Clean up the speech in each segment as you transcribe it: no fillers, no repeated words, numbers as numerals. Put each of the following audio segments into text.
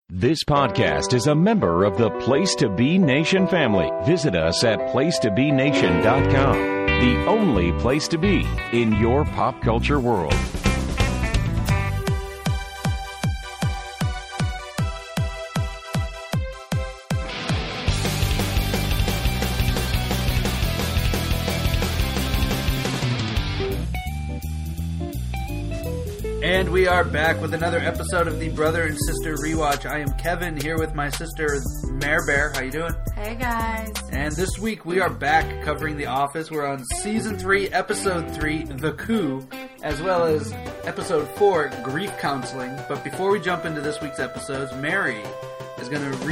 This podcast is a member of the Place to Be Nation family. Visit us at placetobenation.com, the only place to be in your pop culture world. And we are back with another episode of the Brother and Sister Rewatch. I am Kevin, here with my sister, Mare Bear. How you doing? Hey, guys. And this week we are back covering The Office. We're on Season 3, Episode 3, The Coup, as well as Episode 4, Grief Counseling. But before we jump into this week's episodes, Mary is going to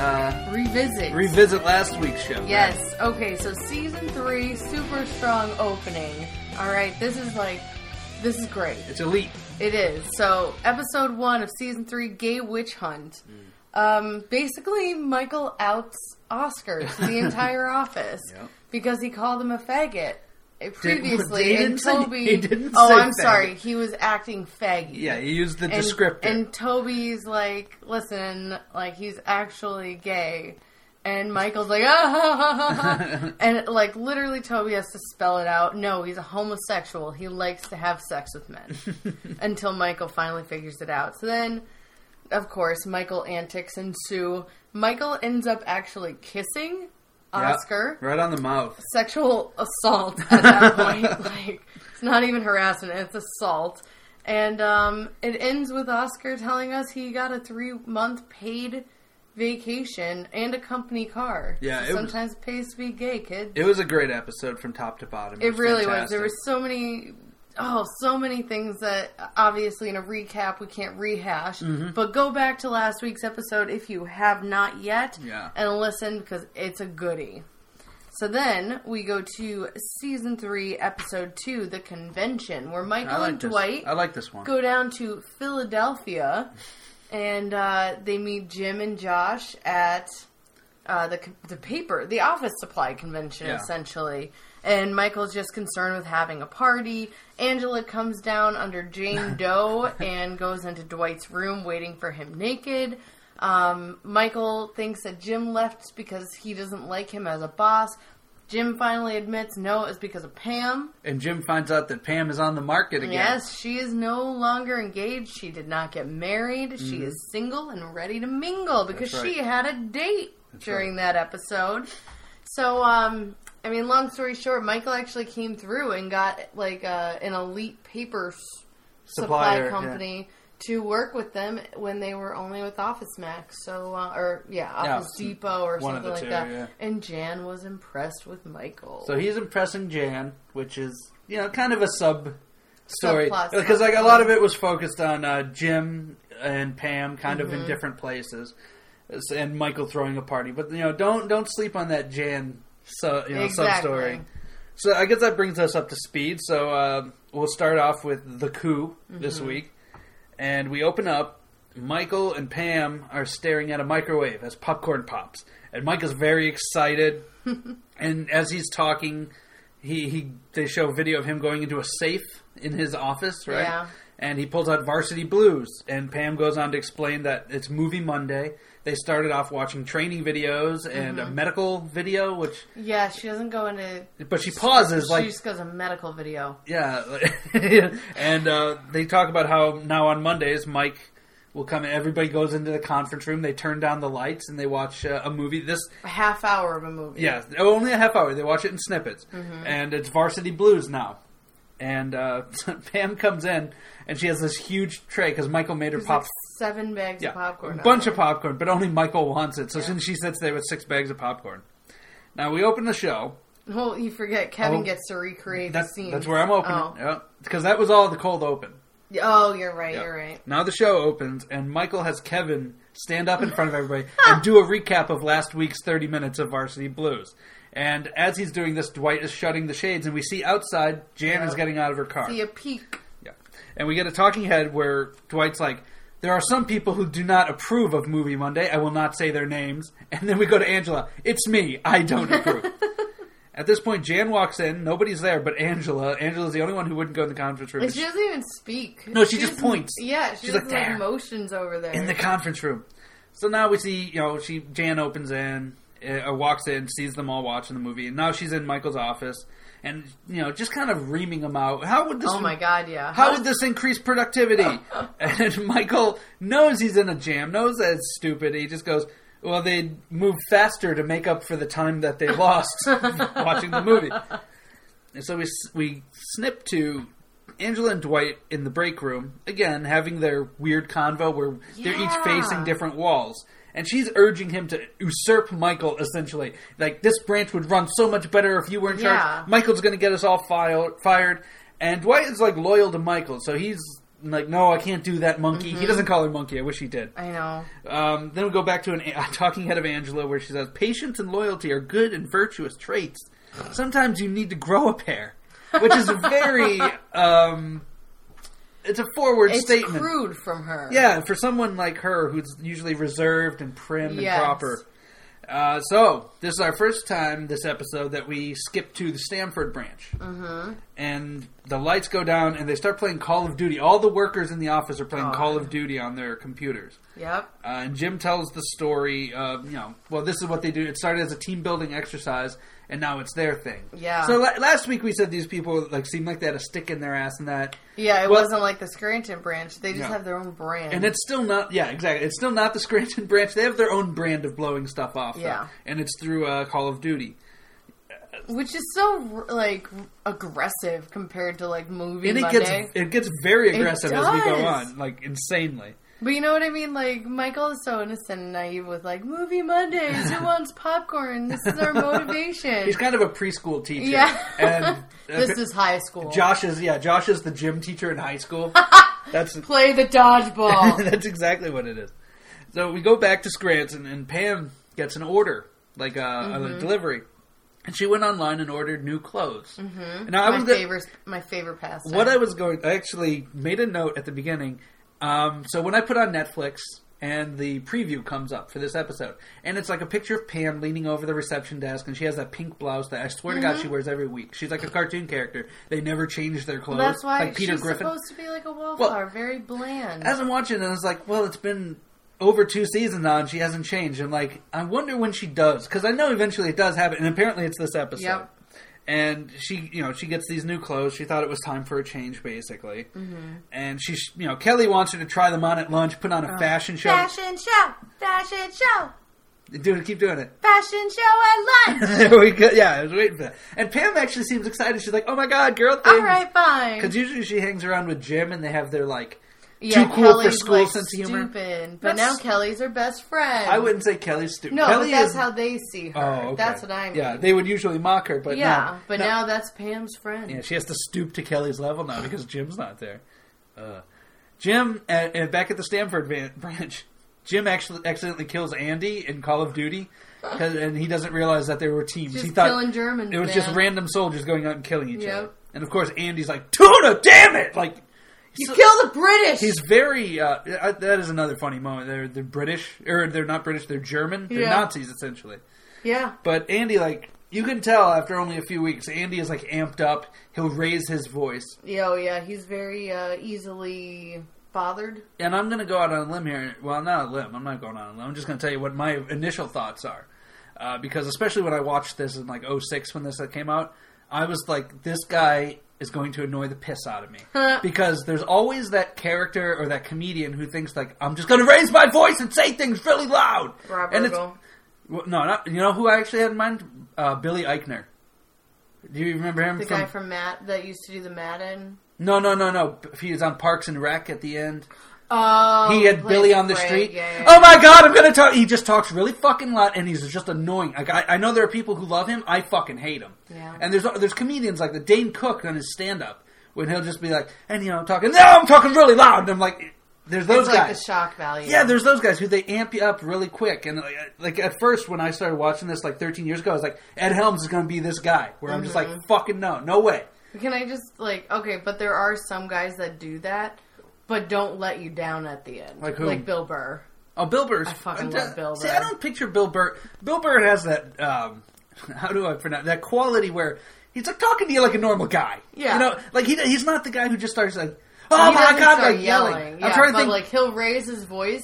revisit last week's show. Yes. Right? Okay, so Season 3, super strong opening. Alright, this is great. It's elite. It is. So, episode 1 of season 3, Gay Witch Hunt. Basically, Michael outs Oscar to the entire office because he called him a faggot previously. He didn't sorry. He was acting faggy. Yeah, he used the descriptor. And Toby's like, listen, like, he's actually gay. And Michael's like, ah, and like literally Toby has to spell it out. No, he's a homosexual. He likes to have sex with men. Until Michael finally figures it out. So then, of course, Michael antics ensue. Michael ends up actually kissing Oscar. Right on the mouth. Sexual assault at that point. Like, it's not even harassment, it's assault. And it ends with Oscar telling us he got a 3-month paid vacation and a company car. Yeah, sometimes it pays to be gay, kid. It was a great episode from top to bottom. It really was. There were so many things that obviously in a recap we can't rehash. Mm-hmm. But go back to last week's episode if you have not yet and listen because it's a goodie. So then we go to season 3, episode 2, The Convention, where Michael and Dwight go down to Philadelphia. And they meet Jim and Josh at the office supply convention, essentially. And Michael's just concerned with having a party. Angela comes down under Jane Doe and goes into Dwight's room waiting for him naked. Michael thinks that Jim left because he doesn't like him as a boss. Jim finally admits no, it's because of Pam. And Jim finds out that Pam is on the market again. Yes, she is no longer engaged. She did not get married. Mm-hmm. She is single and ready to mingle because she had a date during that episode. So, long story short, Michael actually came through and got an elite paper supply company to work with them when they were only with Office Max, Office Depot or something like that. Yeah. And Jan was impressed with Michael. So he's impressing Jan, which is kind of a sub story because a lot of it was focused on Jim and Pam, kind of in different places, and Michael throwing a party. But don't sleep on that Jan sub story. So I guess that brings us up to speed. So we'll start off with The Coup this week. And we open up, Michael and Pam are staring at a microwave as popcorn pops. And Mike is very excited. And as he's talking, they show a video of him going into a safe in his office, right? Yeah. And he pulls out Varsity Blues. And Pam goes on to explain that it's Movie Monday. They started off watching training videos and a medical video, which... Yeah, she doesn't go into... But she pauses, She just goes a medical video. Yeah. And they talk about how now on Mondays, Mike will come in. Everybody goes into the conference room. They turn down the lights and they watch a movie. A half hour of a movie. Yeah, only a half hour. They watch it in snippets. Mm-hmm. And it's Varsity Blues now. And Pam comes in, and she has this huge tray, because Michael made her pop... 7 bags of popcorn. A bunch of popcorn, but only Michael wants it. So she sits there with 6 bags of popcorn. Now, we open the show. Well, you forget, Kevin gets to recreate the scene. That's where I'm opening. Because that was all the cold open. Oh, you're right, you're right. Now the show opens, and Michael has Kevin stand up in front of everybody and do a recap of last week's 30 minutes of Varsity Blues. And as he's doing this, Dwight is shutting the shades, and we see outside Jan is getting out of her car. See a peek. Yeah. And we get a talking head where Dwight's like, there are some people who do not approve of Movie Monday. I will not say their names. And then we go to Angela. It's me. I don't approve. At this point, Jan walks in. Nobody's there but Angela. Angela's the only one who wouldn't go in the conference room. And she doesn't even speak. No, she just points. Yeah, she's like motions over there. In the conference room. So now we see, Jan opens in, walks in, sees them all watching the movie, and now she's in Michael's office, and, just kind of reaming him out. How would this... Oh my God, yeah. How would this increase productivity? And Michael knows he's in a jam, knows that it's stupid. He just goes, well, they'd move faster to make up for the time that they lost watching the movie. And so we snip to Angela and Dwight in the break room, again, having their weird convo where they're each facing different walls. And she's urging him to usurp Michael, essentially. Like, this branch would run so much better if you were in charge. Michael's going to get us all fired. And Dwight is, loyal to Michael. So he's like, no, I can't do that, monkey. Mm-hmm. He doesn't call her monkey. I wish he did. I know. Then we go back to a talking head of Angela where she says, patience and loyalty are good and virtuous traits. Sometimes you need to grow a pair. Which is very... it's a forward statement. It's crude from her. Yeah, for someone like her, who's usually reserved and prim and proper. So, this is our first time this episode that we skip to the Stamford branch. Mm-hmm. And the lights go down and they start playing Call of Duty. All the workers in the office are playing Call of Duty on their computers. Yep. And Jim tells the story of, this is what they do. It started as a team building exercise, and now it's their thing. Yeah. So last week we said these people seemed like they had a stick in their ass and that. Yeah, it wasn't like the Scranton branch. They just have their own brand. And it's still not, exactly. It's still not the Scranton branch. They have their own brand of blowing stuff off. Yeah. And it's through Call of Duty. Which is so, aggressive compared to, Movie and Monday. It gets very aggressive as we go on, insanely. But you know what I mean? Michael is so innocent and naive with, Movie Mondays, who wants popcorn? This is our motivation. He's kind of a preschool teacher. Yeah. And this is high school. Josh is the gym teacher in high school. Play the dodgeball. That's exactly what it is. So we go back to Scranton, and Pam gets an order, a delivery. And she went online and ordered new clothes. Mm-hmm. Now, my favorite pastime. I actually made a note at the beginning. So when I put on Netflix and the preview comes up for this episode, and it's a picture of Pam leaning over the reception desk, and she has that pink blouse that I swear to God she wears every week. She's like a cartoon character. They never change their clothes. Well, that's why Peter she's Griffin. Supposed to be like a wallflower, very bland. As I'm watching it, I was like, well, it's been over 2 seasons now, and she hasn't changed. I'm like, I wonder when she does, because I know eventually it does happen, and apparently it's this episode. Yep. And she gets these new clothes. She thought it was time for a change, basically. Mm-hmm. And Kelly wants her to try them on at lunch, put on a fashion show. Fashion show. Keep doing it. Fashion show at lunch. There we go. Yeah, I was waiting for that. And Pam actually seems excited. She's like, oh my God, girl thing. All right, fine. Because usually she hangs around with Jim, and they have their, too cool Kelly's for school sense of humor. Stupid. But now Kelly's her best friend. I wouldn't say Kelly's stupid. No, Kelly but that's how they see her. Oh, okay. That's what I mean. Yeah, they would usually mock her, but now that's Pam's friend. Yeah, she has to stoop to Kelly's level now because Jim's not there. Jim, back at the Stamford branch, Jim actually accidentally kills Andy in Call of Duty, and he doesn't realize that there were teams. Just he thought killing Germans. It was just random soldiers going out and killing each other. And of course, Andy's like, Tuna, damn it! You kill the British! He's very... that is another funny moment. They're British. Or they're not British, they're German. They're Nazis, essentially. Yeah. But Andy, you can tell after only a few weeks, Andy is, amped up. He'll raise his voice. Yeah, he's very easily bothered. And I'm going to go out on a limb here. Well, not a limb. I'm not going out on a limb. I'm just going to tell you what my initial thoughts are. Because especially when I watched this in, 2006 when this came out, I was like, this guy is going to annoy the piss out of me. Because there's always that character or that comedian who thinks, I'm just going to raise my voice and say things really loud. Rob No, you know who I actually had in mind? Billy Eichner. Do you remember him? The guy from Matt that used to do the Madden? No. He was on Parks and Rec at the end. Oh, he had Billy on the street. Yeah. Oh my God, I'm going to talk. He just talks really fucking loud, and he's just annoying. I know there are people who love him. I fucking hate him. Yeah. And there's comedians like the Dane Cook on his stand-up when he'll just be like, I'm talking. No, I'm talking really loud. And I'm like, there's those guys. It's the shock value. Yeah, there's those guys who they amp you up really quick. And at first when I started watching this 13 years ago, I was like, Ed Helms is going to be this guy. Where I'm just like, fucking no way. Can I just okay, but there are some guys that do that. But don't let you down at the end. Like who? Like Bill Burr. Oh, Bill Burr. I fucking love Bill Burr. See, I don't picture Bill Burr. Bill Burr has that, how do I pronounce that quality where he's talking to you like a normal guy. Yeah. He's not the guy who just starts oh my God, yelling. Yeah, I'm trying to think. He'll raise his voice,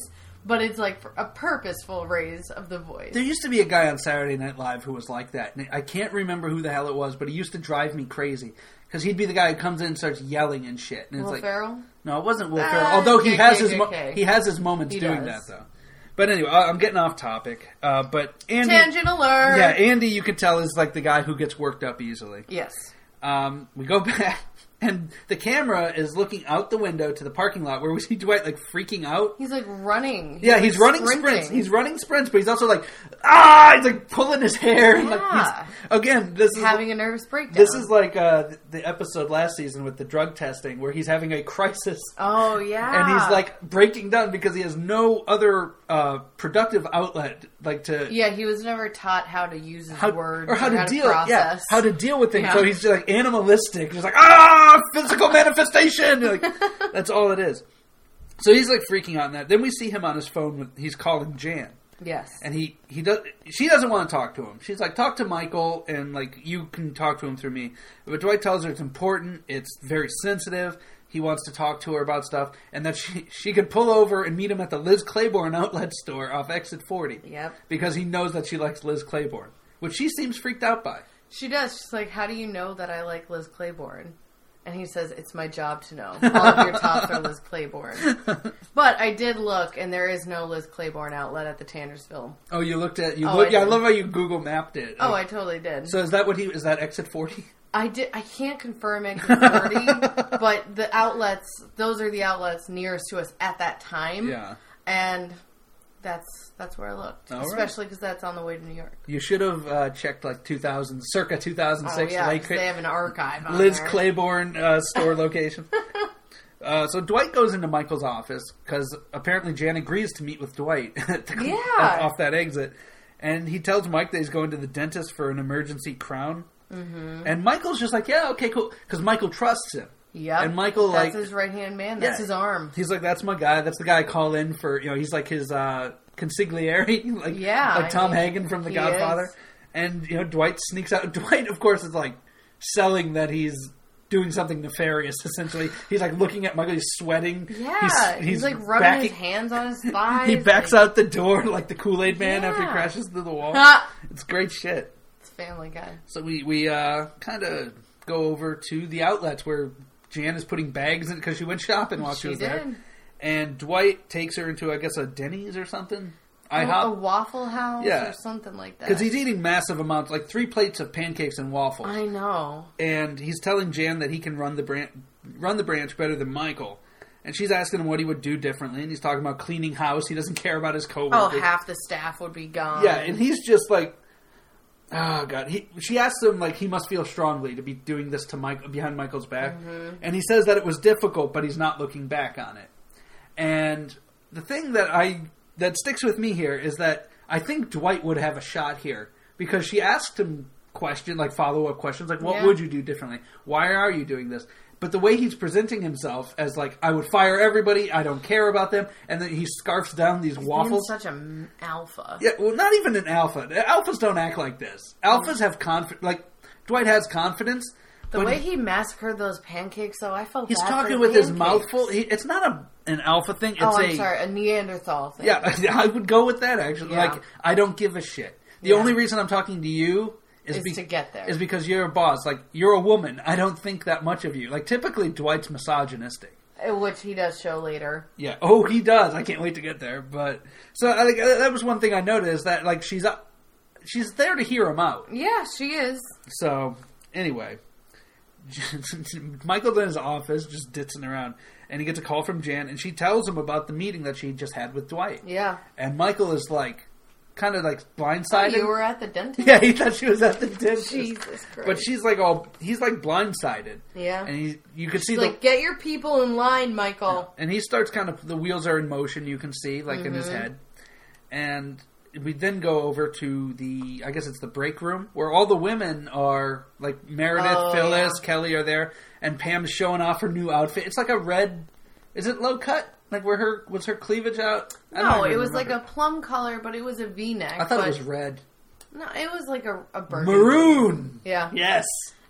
But it's like a purposeful raise of the voice. There used to be a guy on Saturday Night Live who was like that. And I can't remember who the hell it was, but he used to drive me crazy. Because he'd be the guy who comes in and starts yelling and shit. And Will Ferrell? No, it wasn't Will Ferrell. Although he has his moments doing that, though. But anyway, I'm getting off topic. But Andy... Tangent alert! Yeah, Andy, you can tell, is like the guy who gets worked up easily. Yes. We go back... And the camera is looking out the window to the parking lot where we see Dwight like freaking out. He's like running. He's running sprints. He's running sprints, but he's also like, he's like pulling his hair. And like this is having a nervous breakdown. This is like the episode last season with the drug testing where he's having a crisis. Oh, yeah. And he's like breaking down because he has no other productive outlet like to... Yeah, he was never taught how to use his words or how to deal process. Yeah, how to deal with things. Yeah. So he's just like animalistic, just like physical manifestation. Like, that's all it is. So he's like freaking out in that. Then we see him on his phone. He's calling Jan. Yes. And he does. She doesn't want to talk to him. She's like, talk to Michael, and like you can talk to him through me. But Dwight tells her it's important. It's very sensitive. He wants to talk to her about stuff, and that she could pull over and meet him at the Liz Claiborne outlet store off Exit 40. Yep. Because he knows that she likes Liz Claiborne, which she seems freaked out by. She does. She's like, how do you know that I like Liz Claiborne? And he says, it's my job to know. All of your tops are Liz Claiborne. But I did look, and there is no Liz Claiborne outlet at the Tannersville. Oh, you looked at... I love how you Google mapped it. Oh, I totally did. So is that Exit 40? I can't confirm Exit 40, but the outlets, those are the outlets nearest to us at that time. Yeah. And that's where I looked. All especially because that's on the way to New York. You should have checked like circa 2006. Oh, yeah, they have an archive on Liz there. Claiborne store location. So Dwight goes into Michael's office because apparently Jan agrees to meet with Dwight off that exit. And he tells Mike that he's going to the dentist for an emergency crown. Mm-hmm. And Michael's just like, yeah, okay, cool. Because Michael trusts him. Yeah, and Michael that's his right-hand man. That's his arm. He's like, that's my guy. That's the guy I call in for, he's like his consigliere, like Tom Hagen from The Godfather. Is. And, Dwight sneaks out. Dwight, of course, is like selling that he's doing something nefarious, essentially. He's like looking at Michael, he's sweating. Yeah, he's like rubbing his hands on his thighs. He backs out the door like the Kool-Aid Man after he crashes through the wall. It's great shit. It's Family Guy. So we kind of go over to the outlets where Jan is putting bags in because she went shopping while she was there. And Dwight takes her into, I guess, a Denny's or something. A Waffle House or something like that. Because he's eating massive amounts, like 3 plates of pancakes and waffles. I know. And he's telling Jan that he can run the branch better than Michael. And she's asking him what he would do differently. And he's talking about cleaning house. He doesn't care about his coworkers. Oh, half the staff would be gone. Yeah, and he's just like... Oh, God. She asks him, like, he must feel strongly to be doing this to Michael behind Michael's back. Mm-hmm. And he says that it was difficult, but he's not looking back on it. And the thing that sticks with me here is that I think Dwight would have a shot here. Because she asked him follow-up questions, like, what would you do differently? Why are you doing this? But the way he's presenting himself as, like, I would fire everybody, I don't care about them, and then he scarfs down these waffles. He's such an alpha. Yeah, well, not even an alpha. Alphas don't act like this. Alphas have confidence. Like, Dwight has confidence. The way he massacred those pancakes, though, I felt he's bad talking for with pancakes. His mouth full. It's not an alpha thing. It's a Neanderthal thing. Yeah, I would go with that, actually. Yeah. Like, I don't give a shit. The only reason I'm talking to you... Is to get there. Is because you're a boss. Like, you're a woman. I don't think that much of you. Like, typically, Dwight's misogynistic. Which he does show later. Yeah. Oh, he does. I can't wait to get there. But, so, that was one thing I noticed, that, like, she's there to hear him out. Yeah, she is. So, anyway. Michael's in his office, just ditzing around. And he gets a call from Jan, and she tells him about the meeting that she just had with Dwight. Yeah. And Michael is like... kind of like blindsided. Oh, you were at the dentist? Yeah, he thought she was at the dentist. Jesus Christ. But she's like he's like blindsided. Yeah. And you can see like, get your people in line, Michael. And he starts kind of, the wheels are in motion, you can see, like in his head. And we then go over to I guess it's the break room, where all the women are, like Meredith, Phyllis, Kelly are there, and Pam's showing off her new outfit. It's like a red, is it low cut? Like, was her cleavage out? No, it was like a plum color, but it was a V-neck. I thought it was red. No, it was like a burgundy. Maroon! Yeah. Yes!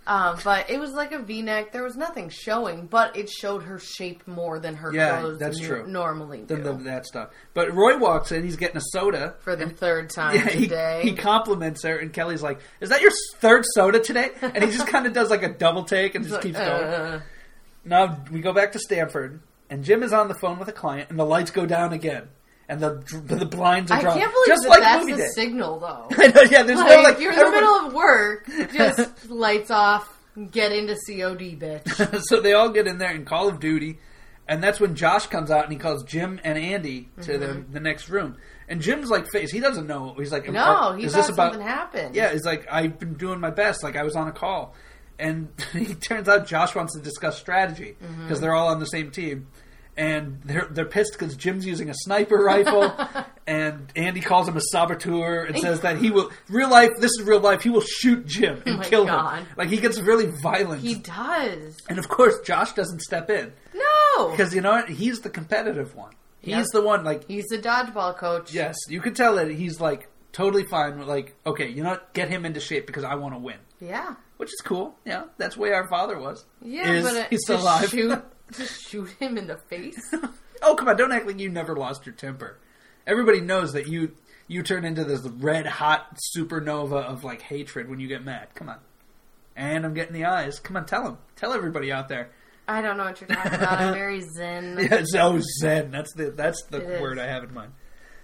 But it was like a V-neck. There was nothing showing, but it showed her shape more than her clothes that's true. Normally do. That stuff. But Roy walks in. He's getting a soda. For the third time today. He compliments her, and Kelly's like, is that your third soda today? And he just kind of does like a double take and just keeps going. Now we go back to Stanford, and Jim is on the phone with a client, and the lights go down again. And the blinds are drawn. I can't believe just that's the signal, though. I know, yeah. There's no like... You're in the middle of work, just lights off, get into COD, bitch. So they all get in there in Call of Duty, and that's when Josh comes out, and he calls Jim and Andy to the next room. And Jim's like, he doesn't know. He's like... No, he thought something happened. Yeah, he's like, I've been doing my best. Like, I was on a call. And it turns out Josh wants to discuss strategy, because they're all on the same team. And they're pissed because Jim's using a sniper rifle, and Andy calls him a saboteur and says that he will... this is real life, he will shoot Jim and kill him. Like, he gets really violent. He does. And of course, Josh doesn't step in. No! Because you know what? He's the competitive one. He's the one, like... He's the dodgeball coach. Yes, you can tell that he's, like, totally fine with, like, okay, you know what? Get him into shape because I want to win. Yeah. Which is cool. Yeah, that's the way our father was. Yeah, but he's still alive. Just shoot him in the face? Oh, come on. Don't act like you never lost your temper. Everybody knows that you turn into this red-hot supernova of, like, hatred when you get mad. Come on. And I'm getting the eyes. Come on, tell him. Tell everybody out there. I don't know what you're talking about. I'm very zen. Yeah, zen. That's the word I have in mind.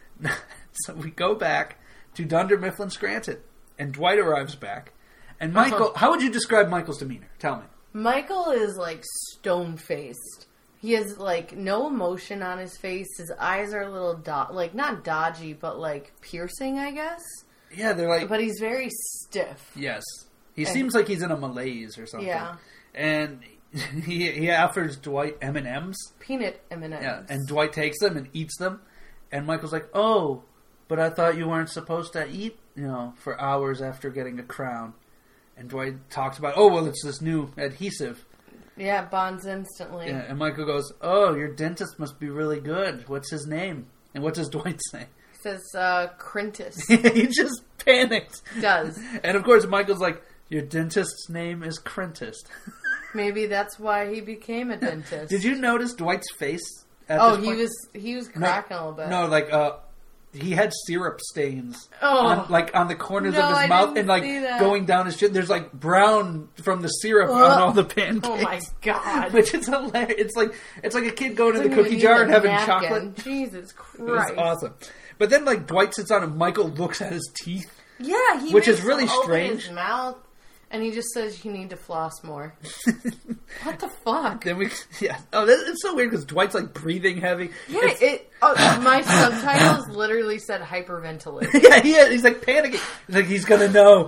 So we go back to Dunder Mifflin Scranton. And Dwight arrives back. And Michael... How would you describe Michael's demeanor? Tell me. Michael is, like, stone-faced. He has, like, no emotion on his face. His eyes are a little, not dodgy, but, like, piercing, I guess. Yeah, they're like... But he's very stiff. Yes. He seems like he's in a malaise or something. Yeah. And he offers Dwight M&Ms. Peanut M&Ms. Yeah, and Dwight takes them and eats them. And Michael's like, oh, but I thought you weren't supposed to eat, for hours after getting a crown. And Dwight talks about, it's this new adhesive. Yeah, it bonds instantly. Yeah, and Michael goes, your dentist must be really good. What's his name? And what does Dwight say? He says, Crintus. He just panicked. Does. And of course, Michael's like, your dentist's name is Crintus. Maybe that's why he became a dentist. Did you notice Dwight's face at this point? he was cracking a little bit. No, like, he had syrup stains on the corners of his mouth and going down his chin. There's like brown from the syrup on all the pancakes. Oh my god! Which is hilarious. It's like a kid going to the cookie jar and having chocolate. Jesus Christ! It's awesome. But then Dwight sits down and Michael looks at his teeth. Yeah, which is really strange. Open his mouth. And he just says you need to floss more. What the fuck? Then it's so weird because Dwight's like breathing heavy. Yeah, my subtitles literally said hyperventilate. Yeah, he's like panicking. He's like he's gonna know.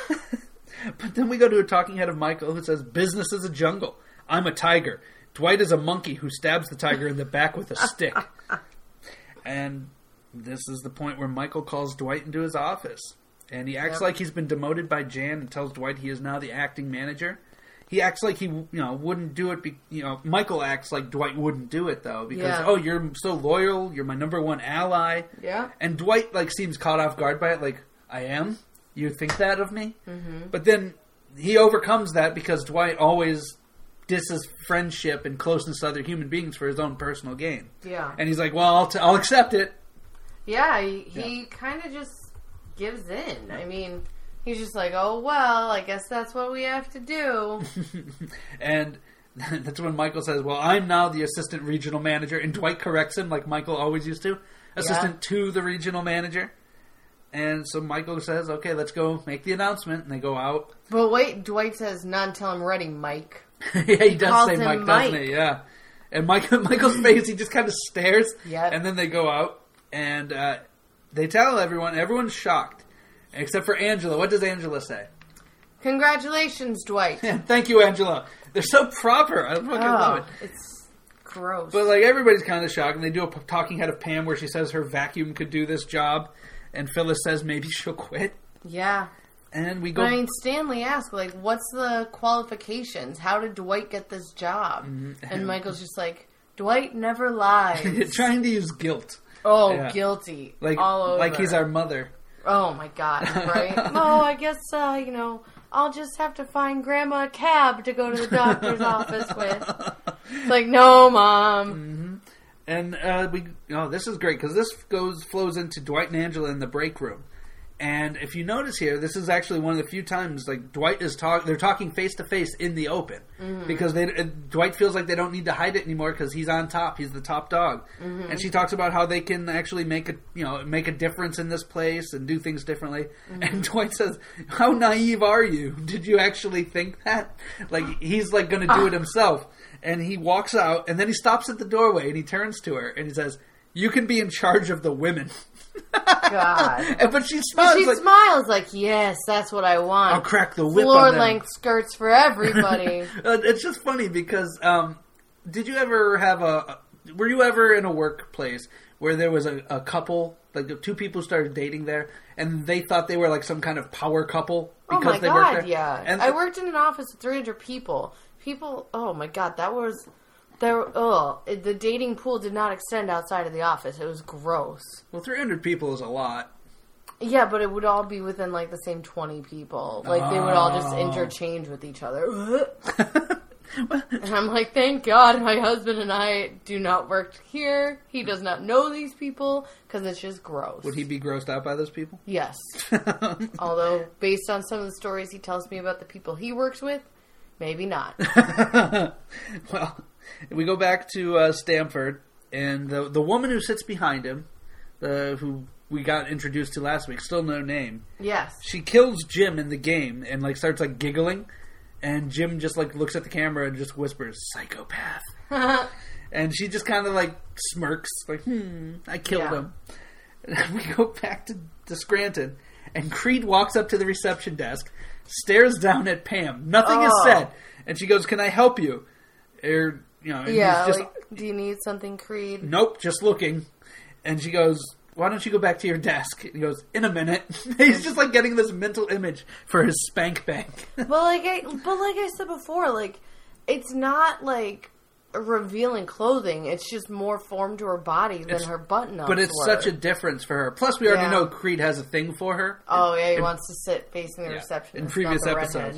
But then we go to a talking head of Michael who says, "Business is a jungle. I'm a tiger. Dwight is a monkey who stabs the tiger in the back with a stick." And this is the point where Michael calls Dwight into his office. And he acts like he's been demoted by Jan and tells Dwight he is now the acting manager. He acts like he, wouldn't do it. Michael acts like Dwight wouldn't do it though because you're so loyal. You're my number one ally. Yeah. And Dwight seems caught off guard by it. Like I am. You think that of me? Mm-hmm. But then he overcomes that because Dwight always disses friendship and closeness to other human beings for his own personal gain. Yeah. And he's like, well, I'll accept it. Yeah. He kind of just gives in. I mean, he's just like, oh, well, I guess that's what we have to do. And that's when Michael says, well, I'm now the assistant regional manager. And Dwight corrects him like Michael always used to. Assistant to the regional manager. And so Michael says, okay, let's go make the announcement. And they go out. But wait, Dwight says, not until I'm ready, Mike. Yeah, he does say Mike, doesn't he? Yeah. And Michael's face, he just kind of stares. Yeah. And then they go out. And they tell everyone. Everyone's shocked. Except for Angela. What does Angela say? Congratulations, Dwight. Yeah, thank you, Angela. They're so proper. I fucking love it. It's gross. But everybody's kind of shocked. And they do a talking head of Pam where she says her vacuum could do this job. And Phyllis says maybe she'll quit. Yeah. And we go... But I mean, Stanley asked, what's the qualifications? How did Dwight get this job? Mm-hmm. And Michael's just like, Dwight never lies. Trying to use guilt. Oh, yeah. Guilty. All over. Like he's our mother. Oh, my God. Right? Oh, I guess, I'll just have to find Grandma a cab to go to the doctor's office with. It's like, no, Mom. Mm-hmm. And this is great because this flows into Dwight and Angela in the break room. And if you notice here, this is actually one of the few times like Dwight is they're talking face to face in the open because Dwight feels like they don't need to hide it anymore because he's on top, he's the top dog. Mm-hmm. And she talks about how they can actually make a difference in this place and do things differently. Mm-hmm. And Dwight says, "How naive are you? Did you actually think that?" Like he's like going to do it himself. And he walks out, and then he stops at the doorway, and he turns to her, and he says, "You can be in charge of the women." God. But she smiles. She smiles like, "Yes, that's what I want. I'll crack the whip Floor on them." length skirts for everybody. It's just funny because, did you ever were you ever in a workplace where there was a couple, like two people started dating there, and they thought they were like some kind of power couple because they worked there? Yeah. And I worked in an office with 300 people. Oh my God, the dating pool did not extend outside of the office. It was gross. Well, 300 people is a lot. Yeah, but it would all be within like the same 20 people. Like they would all just interchange with each other. And I'm like, thank God my husband and I do not work here. He does not know these people because it's just gross. Would he be grossed out by those people? Yes. Although, based on some of the stories he tells me about the people he works with, maybe not. Well, we go back to Stamford, and the woman who sits behind him, who we got introduced to last week, still no name. Yes. She kills Jim in the game and like starts like giggling, and Jim just like looks at the camera and just whispers, "Psychopath." And she just kind of like smirks, like, I killed him. And we go back to Scranton, and Creed walks up to the reception desk, stares down at Pam. Nothing is said. And she goes, "Can I help you?" Or, he's just, do you need something, Creed? "Nope, just looking." And she goes, "Why don't you go back to your desk?" And he goes, "In a minute." He's just like getting this mental image for his spank bank. But like I said before, like it's not like revealing clothing. It's just more form to her body than her button-ups. But it's such a difference for her. Plus, we already know Creed has a thing for her. Oh yeah, he wants to sit facing the reception in previous episodes.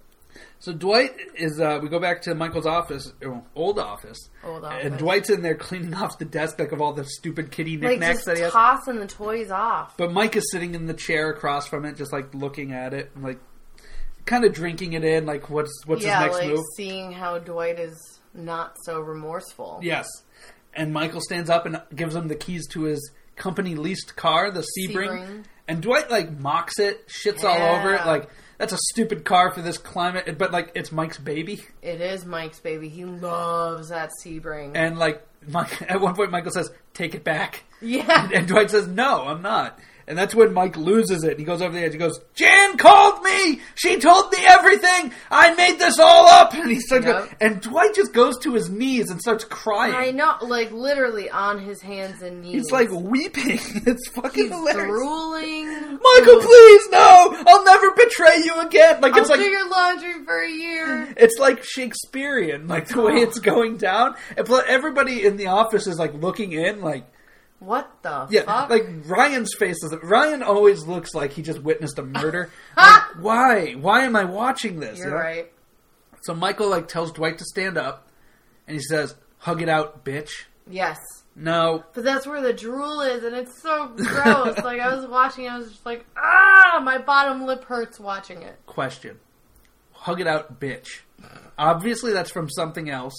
So Dwight is, we go back to Michael's office, old office. And Dwight's in there cleaning off the desk like of all the stupid kitty knickknacks that he has. Tossing the toys off. But Mike is sitting in the chair across from it, just like looking at it, and like kind of drinking it in, like what's his next move. Seeing how Dwight is not so remorseful. Yes. And Michael stands up and gives him the keys to his company leased car, the Sebring. And Dwight like mocks it, shits all over it, like, "That's a stupid car for this climate," but like it's Mike's baby. It is Mike's baby. He loves that Sebring. And like at one point, Michael says, "Take it back." Yeah. And Dwight says, "No, I'm not." And that's when Mike loses it. He goes over the edge. He goes, "Jan called me. She told me everything. I made this all up." And he starts and Dwight just goes to his knees and starts crying. I know, like literally on his hands and knees. He's like weeping. It's fucking hilarious. Drooling. "Michael, please, no! I'll never betray you again." Like I'll do your laundry for a year. It's like Shakespearean, like the way it's going down. And everybody in the office is like looking in, like, what the Yeah, fuck? like Ryan's face is... Ryan always looks like he just witnessed a murder. Like, why? Why am I watching this? You're right. So Michael like tells Dwight to stand up, and he says, "Hug it out, bitch." Yes. No. But that's where the drool is, and it's so gross. Like, I was watching, I was just like, my bottom lip hurts watching it. Question. Hug it out, bitch. Obviously that's from something else.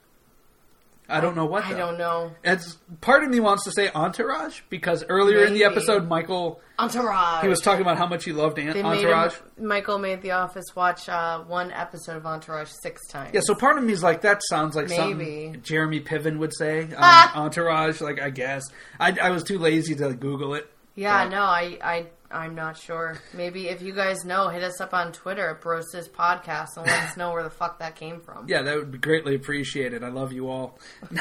I don't know what, though. I don't know. Part of me wants to say Entourage, because earlier in the episode, Michael... Entourage! He was talking about how much he loved Entourage. Michael made The Office watch one episode of Entourage 6 times. Yeah, so part of me is like, that sounds like something Jeremy Piven would say. Entourage, like, I guess. I was too lazy to Google it. Yeah, no, I'm not sure. Maybe if you guys know, hit us up on Twitter at Brosis Podcast and let us know where the fuck that came from. Yeah, that would be greatly appreciated. I love you all.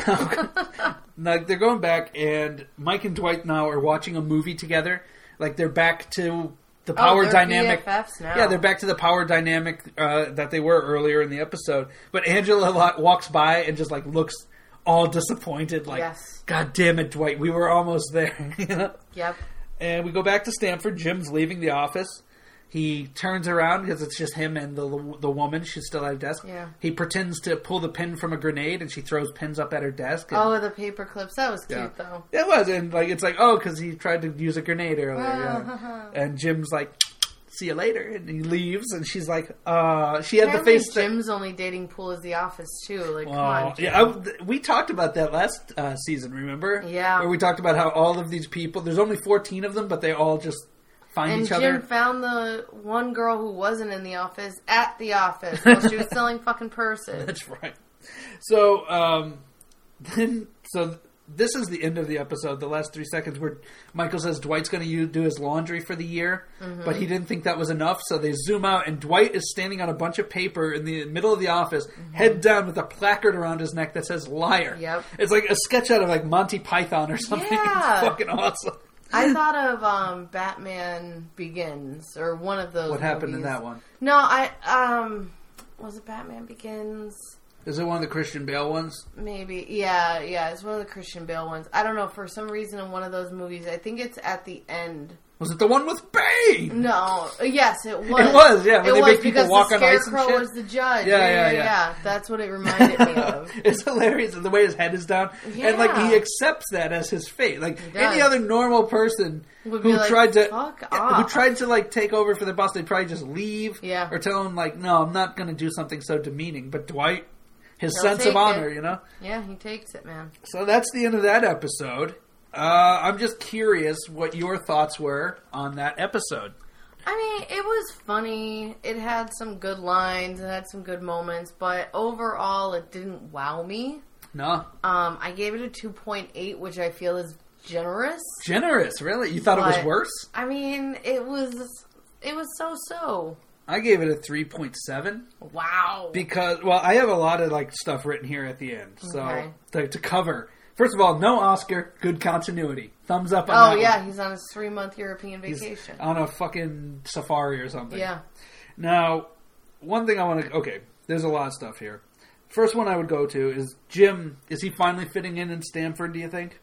Now, they're going back, and Mike and Dwight now are watching a movie together. Like, they're back to the power dynamic. BFFs now. Yeah, they're back to the power dynamic that they were earlier in the episode. But Angela walks by and just, like, looks all disappointed. Like, God damn it, Dwight, we were almost there. You know? Yep. And we go back to Stamford. Jim's leaving the office. He turns around because it's just him and the woman. She's still at her desk. Yeah. He pretends to pull the pin from a grenade, and she throws pins up at her desk. And, the paper clips. That was cute, though. It was, and it's because he tried to use a grenade earlier. And Jim's like, see you later, and he leaves, and she's like, she had the face. Jim's only dating pool is The Office too. Like, come on, Jim. Yeah, we talked about that last season. Remember? Yeah. Where we talked about how all of these people. There's only 14 of them, but they all just find each other. And Jim found the one girl who wasn't in the office at the office while she was selling fucking purses. That's right. So this is the end of the episode, the last 3 seconds, where Michael says Dwight's going to do his laundry for the year, but he didn't think that was enough, so they zoom out, and Dwight is standing on a bunch of paper in the middle of the office, head down with a placard around his neck that says liar. Yep. It's like a sketch out of Monty Python or something. Yeah. It's fucking awesome. I thought of Batman Begins, or one of those What happened movies. in that one? No, was it Batman Begins? Is it one of the Christian Bale ones? Maybe. Yeah, it's one of the Christian Bale ones. I don't know, for some reason in one of those movies, I think it's at the end. Was it the one with Bane? No. Yes, it was. It was, yeah. When they make people walk on ice and shit. The Scarecrow was the judge. Yeah. That's what it reminded me of. It's hilarious the way his head is down. Yeah. And, he accepts that as his fate. Any other normal person would who tried to... Fuck off. Who tried to, take over for the boss, they'd probably just leave. Yeah. Or tell him, no, I'm not going to do something so demeaning. But Dwight... His sense of honor, Yeah, he takes it, man. So that's the end of that episode. I'm just curious what your thoughts were on that episode. I mean, it was funny. It had some good lines. It had some good moments. But overall, it didn't wow me. No. I gave it a 2.8, which I feel is generous. Generous, really? You thought it was worse? I mean, it was so-so. I gave it a 3.7. Wow. Because, I have a lot of, stuff written here at the end. So, to cover. First of all, no Oscar, good continuity. Thumbs up on that. Oh, yeah, he's on his 3-month European vacation. He's on a fucking safari or something. Yeah. Now, one thing I want to... Okay, there's a lot of stuff here. First one I would go to is Jim. Is he finally fitting in Stamford, do you think?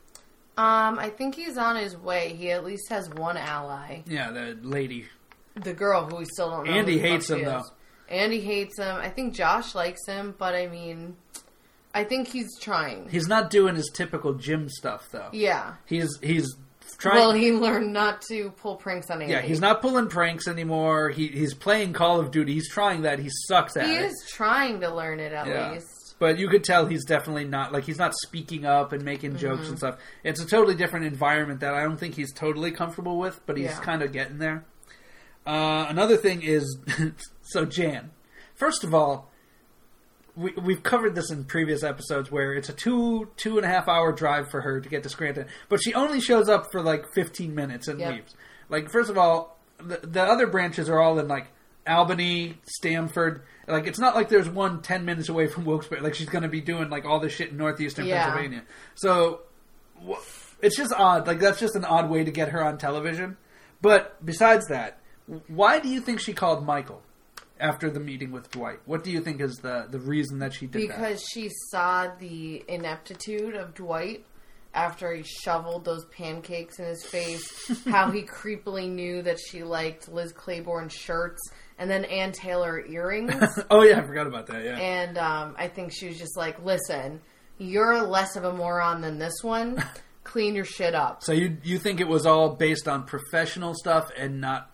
I think he's on his way. He at least has one ally. Yeah, the lady... The girl who we still don't know. Andy hates him, though. Andy hates him. I think Josh likes him, but I mean, I think he's trying. He's not doing his typical Jim stuff, though. Yeah. He's trying... Well, he learned not to pull pranks on Andy. Yeah, he's not pulling pranks anymore. He's playing Call of Duty. He's trying that. He sucks at it. He is trying to learn it, at least. But you could tell he's definitely not... he's not speaking up and making jokes and stuff. It's a totally different environment that I don't think he's totally comfortable with, but he's kind of getting there. Another thing is, so Jan, first of all, we've covered this in previous episodes where it's a 2.5 hour drive for her to get to Scranton, but she only shows up for 15 minutes and leaves. First of all, the other branches are all in Albany, Stamford. It's not like there's one 10 minutes away from Wilkes-Barre. She's going to be doing all this shit in northeastern Pennsylvania. So it's just odd. That's just an odd way to get her on television. But besides that, why do you think she called Michael after the meeting with Dwight? What do you think is the reason that she did that? Because she saw the ineptitude of Dwight after he shoveled those pancakes in his face, how he creepily knew that she liked Liz Claiborne shirts, and then Ann Taylor earrings. Oh, yeah, I forgot about that, yeah. And I think she was just like, listen, you're less of a moron than this one. Clean your shit up. So you think it was all based on professional stuff and not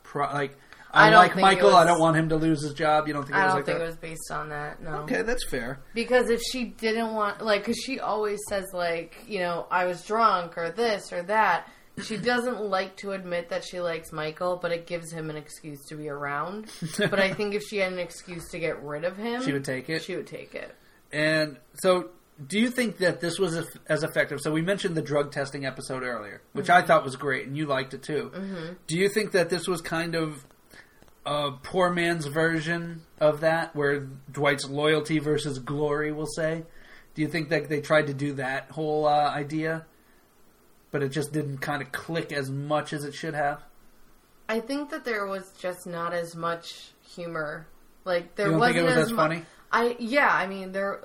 I like Michael. I don't want him to lose his job. You don't think it was I don't like think that? it was based on that. No. Okay, that's fair. Because if she didn't want, because she always says I was drunk or this or that. She doesn't like to admit that she likes Michael, but it gives him an excuse to be around. But I think if she had an excuse to get rid of him, she would take it. She would take it. And so, do you think that this was as effective? So we mentioned the drug testing episode earlier, which I thought was great, and you liked it too. Mm-hmm. Do you think that this was kind of a poor man's version of that, where Dwight's loyalty versus glory, we'll say? Do you think that they tried to do that whole idea, but it just didn't kind of click as much as it should have? I think that there was just not as much humor. There you don't wasn't think it was as funny? I mean, there...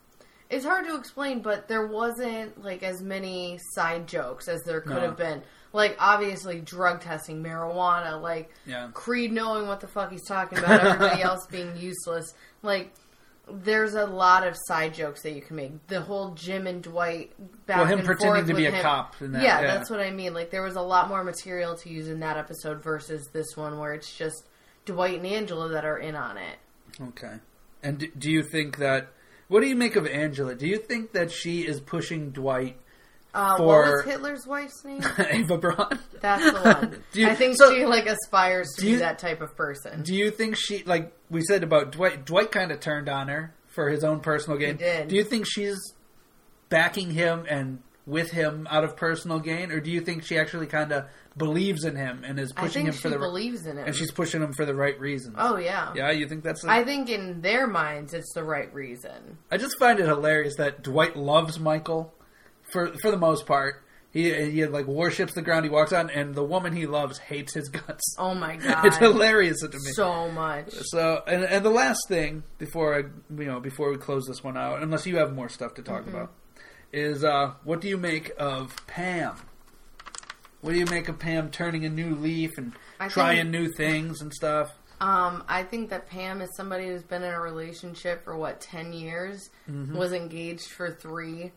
It's hard to explain, but there wasn't, as many side jokes as there could have been. Like, obviously, drug testing, marijuana, like, Creed knowing what the fuck he's talking about, everybody else being useless. Like, there's a lot of side jokes that you can make. The whole Jim and Dwight back and forth. Well, him pretending to be a cop. In that, yeah, that's what I mean. Like, there was a lot more material to use in that episode versus this one where it's just Dwight and Angela that are in on it. Okay. And do you think that... What do you make of Angela? Do you think that she is pushing Dwight what was Hitler's wife's name? Eva Braun. That's the one. I think she aspires to be that type of person. Do you think she, like we said about Dwight? Dwight kind of turned on her for his own personal gain. He did. Do you think she's backing him and with him out of personal gain, or do you think she actually kind of believes in him and is pushing him for the? Believes in him, and she's pushing him for the right reasons. Oh yeah. Yeah, you think that's? I think in their minds, it's the right reason. I just find it hilarious that Dwight loves Michael. For the most part, he like worships the ground he walks on, and the woman he loves hates his guts. Oh my god, it's hilarious to me so much. So, and the last thing before we close this one out, unless you have more stuff to talk about, is what do you make of Pam? What do you make of Pam turning a new leaf and trying new things and stuff? I think that Pam is somebody who's been in a relationship for 10 years, was engaged for 3.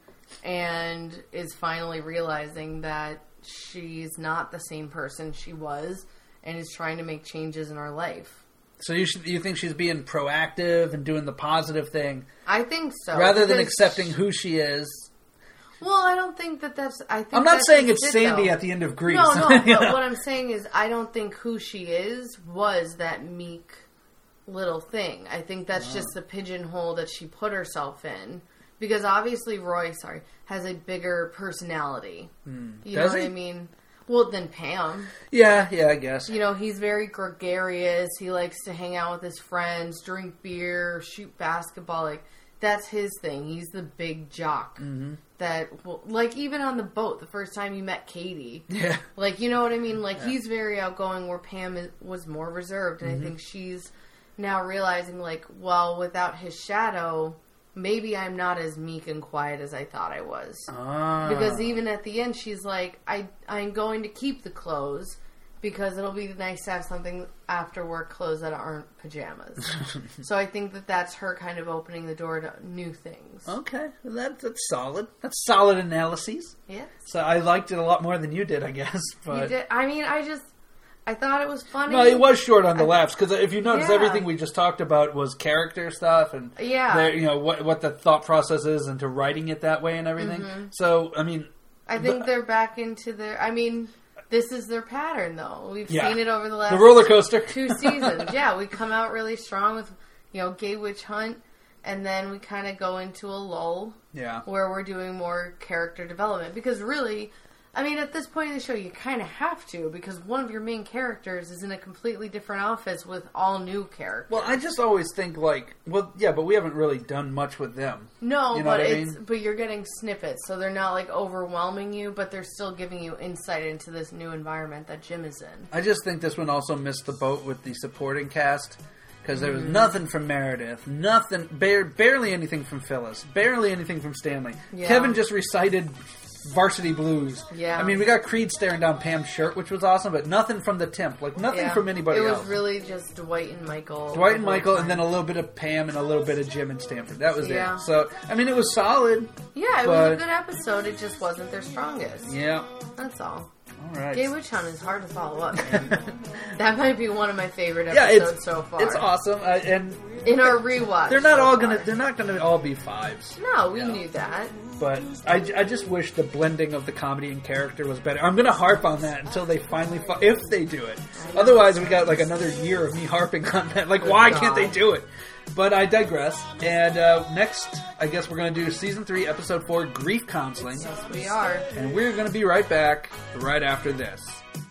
And is finally realizing that she's not the same person she was, and is trying to make changes in her life. So you think she's being proactive and doing the positive thing? I think so. Rather than accepting who she is. Well, I don't think that's... I'm not saying it's Sandy at the end of Grease. No, but what I'm saying is I don't think who she is was that meek little thing. I think that's just the pigeonhole that she put herself in. Because obviously Roy, has a bigger personality. You know what I mean? Well, than Pam. Yeah, I guess. You know, he's very gregarious. He likes to hang out with his friends, drink beer, shoot basketball. Like, that's his thing. He's the big jock. That, like, even on the boat, the first time you met Katie. Yeah. Like, you know what I mean? Like, he's very outgoing where Pam was more reserved. And I think she's now realizing, like, well, without his shadow... Maybe I'm not as meek and quiet as I thought I was. Because even at the end, she's like, I'm going to keep the clothes because it'll be nice to have something after work clothes that aren't pajamas. So I think that's her kind of opening the door to new things. Okay. That's solid. That's solid analyses. Yeah. So I liked it a lot more than you did, I guess. But... You did? I mean, I thought it was funny. No, it was short on the laughs because if you notice, everything we just talked about was character stuff and what the thought process is into writing it that way and everything. So I mean, I think they're back into their. I mean, this is their pattern, though. We've seen it over the last roller coaster 2 seasons. We come out really strong with Gay Witch Hunt, and then we kind of go into a lull. Where we're doing more character development because really. I mean, at this point in the show, you kind of have to, because one of your main characters is in a completely different office with all new characters. Well, I just always think, but we haven't really done much with them. No, you know but you're getting snippets, so they're not, overwhelming you, but they're still giving you insight into this new environment that Jim is in. I just think this one also missed the boat with the supporting cast, because there was nothing from Meredith, barely anything from Phyllis, barely anything from Stanley. Yeah. Kevin just recited... Varsity Blues. Yeah. I mean, we got Creed staring down Pam's shirt, which was awesome, but nothing from the temp. Nothing from anybody else. It was really just Dwight and Michael. And then a little bit of Pam and a little bit of Jim and Stanford. That was it. So, I mean, it was solid. Yeah, it was a good episode. It just wasn't their strongest. Yeah. That's all. All right. Gay Witch Hunt is hard to follow up, man. That might be one of my favorite episodes so far. It's awesome. And in our rewatch, they're not gonna all be 5s. No, we knew that. But I just wish the blending of the comedy and character was better. I'm gonna harp on that until they finally if they do it. Otherwise, we got another year of me harping on that. Why can't they do it? But I digress. And next, I guess we're going to do Season 3, Episode 4, Grief Counseling. Yes, we are. And we're going to be right back right after this.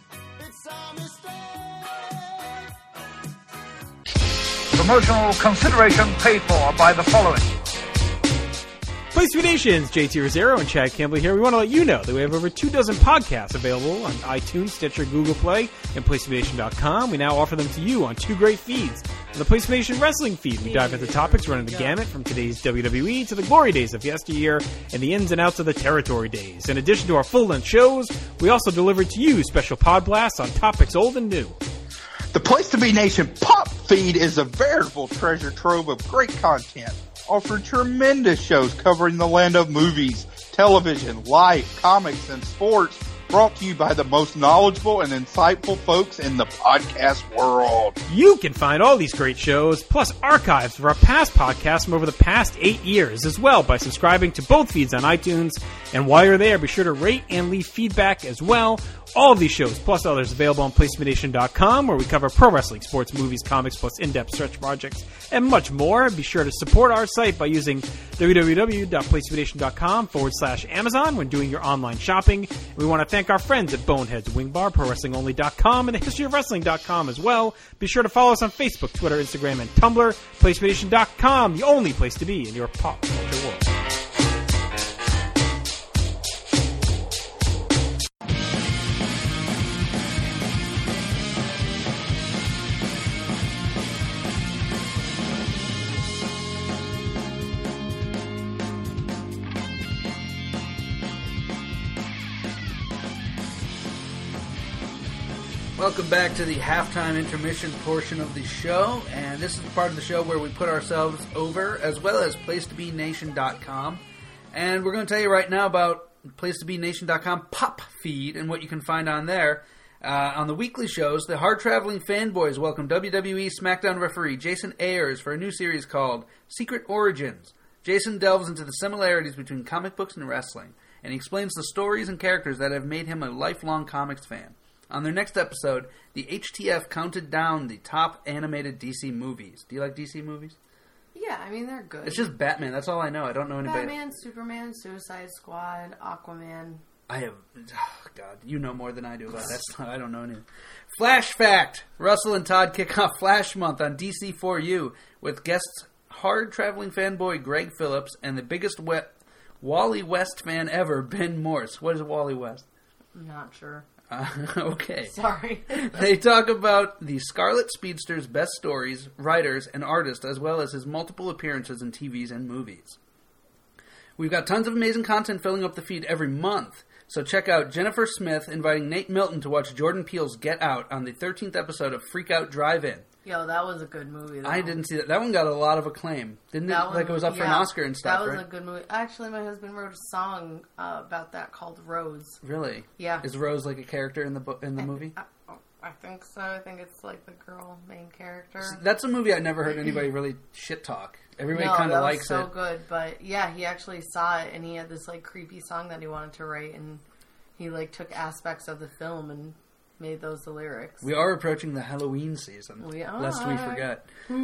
Promotional consideration paid for by the following. Place to Be Nations, JT Rosero and Chad Campbell here. We want to let you know that we have over 24 podcasts available on iTunes, Stitcher, Google Play, and PlaceToBeNation.com. We now offer them to you on 2 great feeds. On the PlayStation Nation Wrestling feed, we dive into topics running the gamut from today's WWE to the glory days of yesteryear and the ins and outs of the territory days. In addition to our full-length shows, we also deliver to you special pod blasts on topics old and new. The Place to Be Nation Pop Feed is a veritable treasure trove of great content, offering tremendous shows covering the land of movies, television, life, comics, and sports, brought to you by the most knowledgeable and insightful folks in the podcast world. You can find all these great shows, plus archives of our past podcasts from over the past 8 years as well by subscribing to both feeds on iTunes. And while you're there, be sure to rate and leave feedback as well. All of these shows, plus others, available on PlaceToBeNation.com, where we cover pro wrestling, sports, movies, comics, plus in-depth stretch projects, and much more. Be sure to support our site by using www.PlaceToBeNation.com/Amazon when doing your online shopping. And we want to thank our friends at Boneheads Wing Bar, ProWrestlingOnly.com, and TheHistoryOfWrestling.com as well. Be sure to follow us on Facebook, Twitter, Instagram, and Tumblr. PlaceToBeNation.com, the only place to be in your pop culture world. Welcome back to the halftime intermission portion of the show, and this is the part of the show where we put ourselves over, as well as PlaceToBeNation.com. And we're going to tell you right now about PlaceToBeNation.com Pop Feed and what you can find on there. On the weekly shows, the hard-traveling fanboys welcome WWE SmackDown referee Jason Ayers for a new series called Secret Origins. Jason delves into the similarities between comic books and wrestling, and he explains the stories and characters that have made him a lifelong comics fan. On their next episode, the HTF counted down the top animated DC movies. Do you like DC movies? Yeah, I mean, they're good. It's just Batman. That's all I know. I don't know anybody. Batman, Superman, Suicide Squad, Aquaman. I have... Oh, God. You know more than I do about that stuff. I don't know anything. Flash Fact! Russell and Todd kick off Flash Month on DC4U with guests hard-traveling fanboy Greg Phillips and the biggest Wally West fan ever, Ben Morse. What is Wally West? I'm not sure. Okay. Sorry. They talk about the Scarlet Speedster's best stories, writers, and artists, as well as his multiple appearances in TVs and movies. We've got tons of amazing content filling up the feed every month, so check out Jennifer Smith inviting Nate Milton to watch Jordan Peele's Get Out on the 13th episode of Freak Out Drive-In. Yo, that was a good movie, though. I didn't see that. That one got a lot of acclaim. Didn't it? Like, it was up for an Oscar and stuff, That was a good movie. Actually, my husband wrote a song about that called Rose. Really? Yeah. Is Rose like a character in the movie? I think so. I think it's like the girl main character. That's a movie I never heard anybody really shit talk. Everybody kind of likes it. No, that was so good. But yeah, he actually saw it, and he had this like creepy song that he wanted to write, and he like took aspects of the film and made those the lyrics. We are approaching the Halloween season. We are. Lest we forget.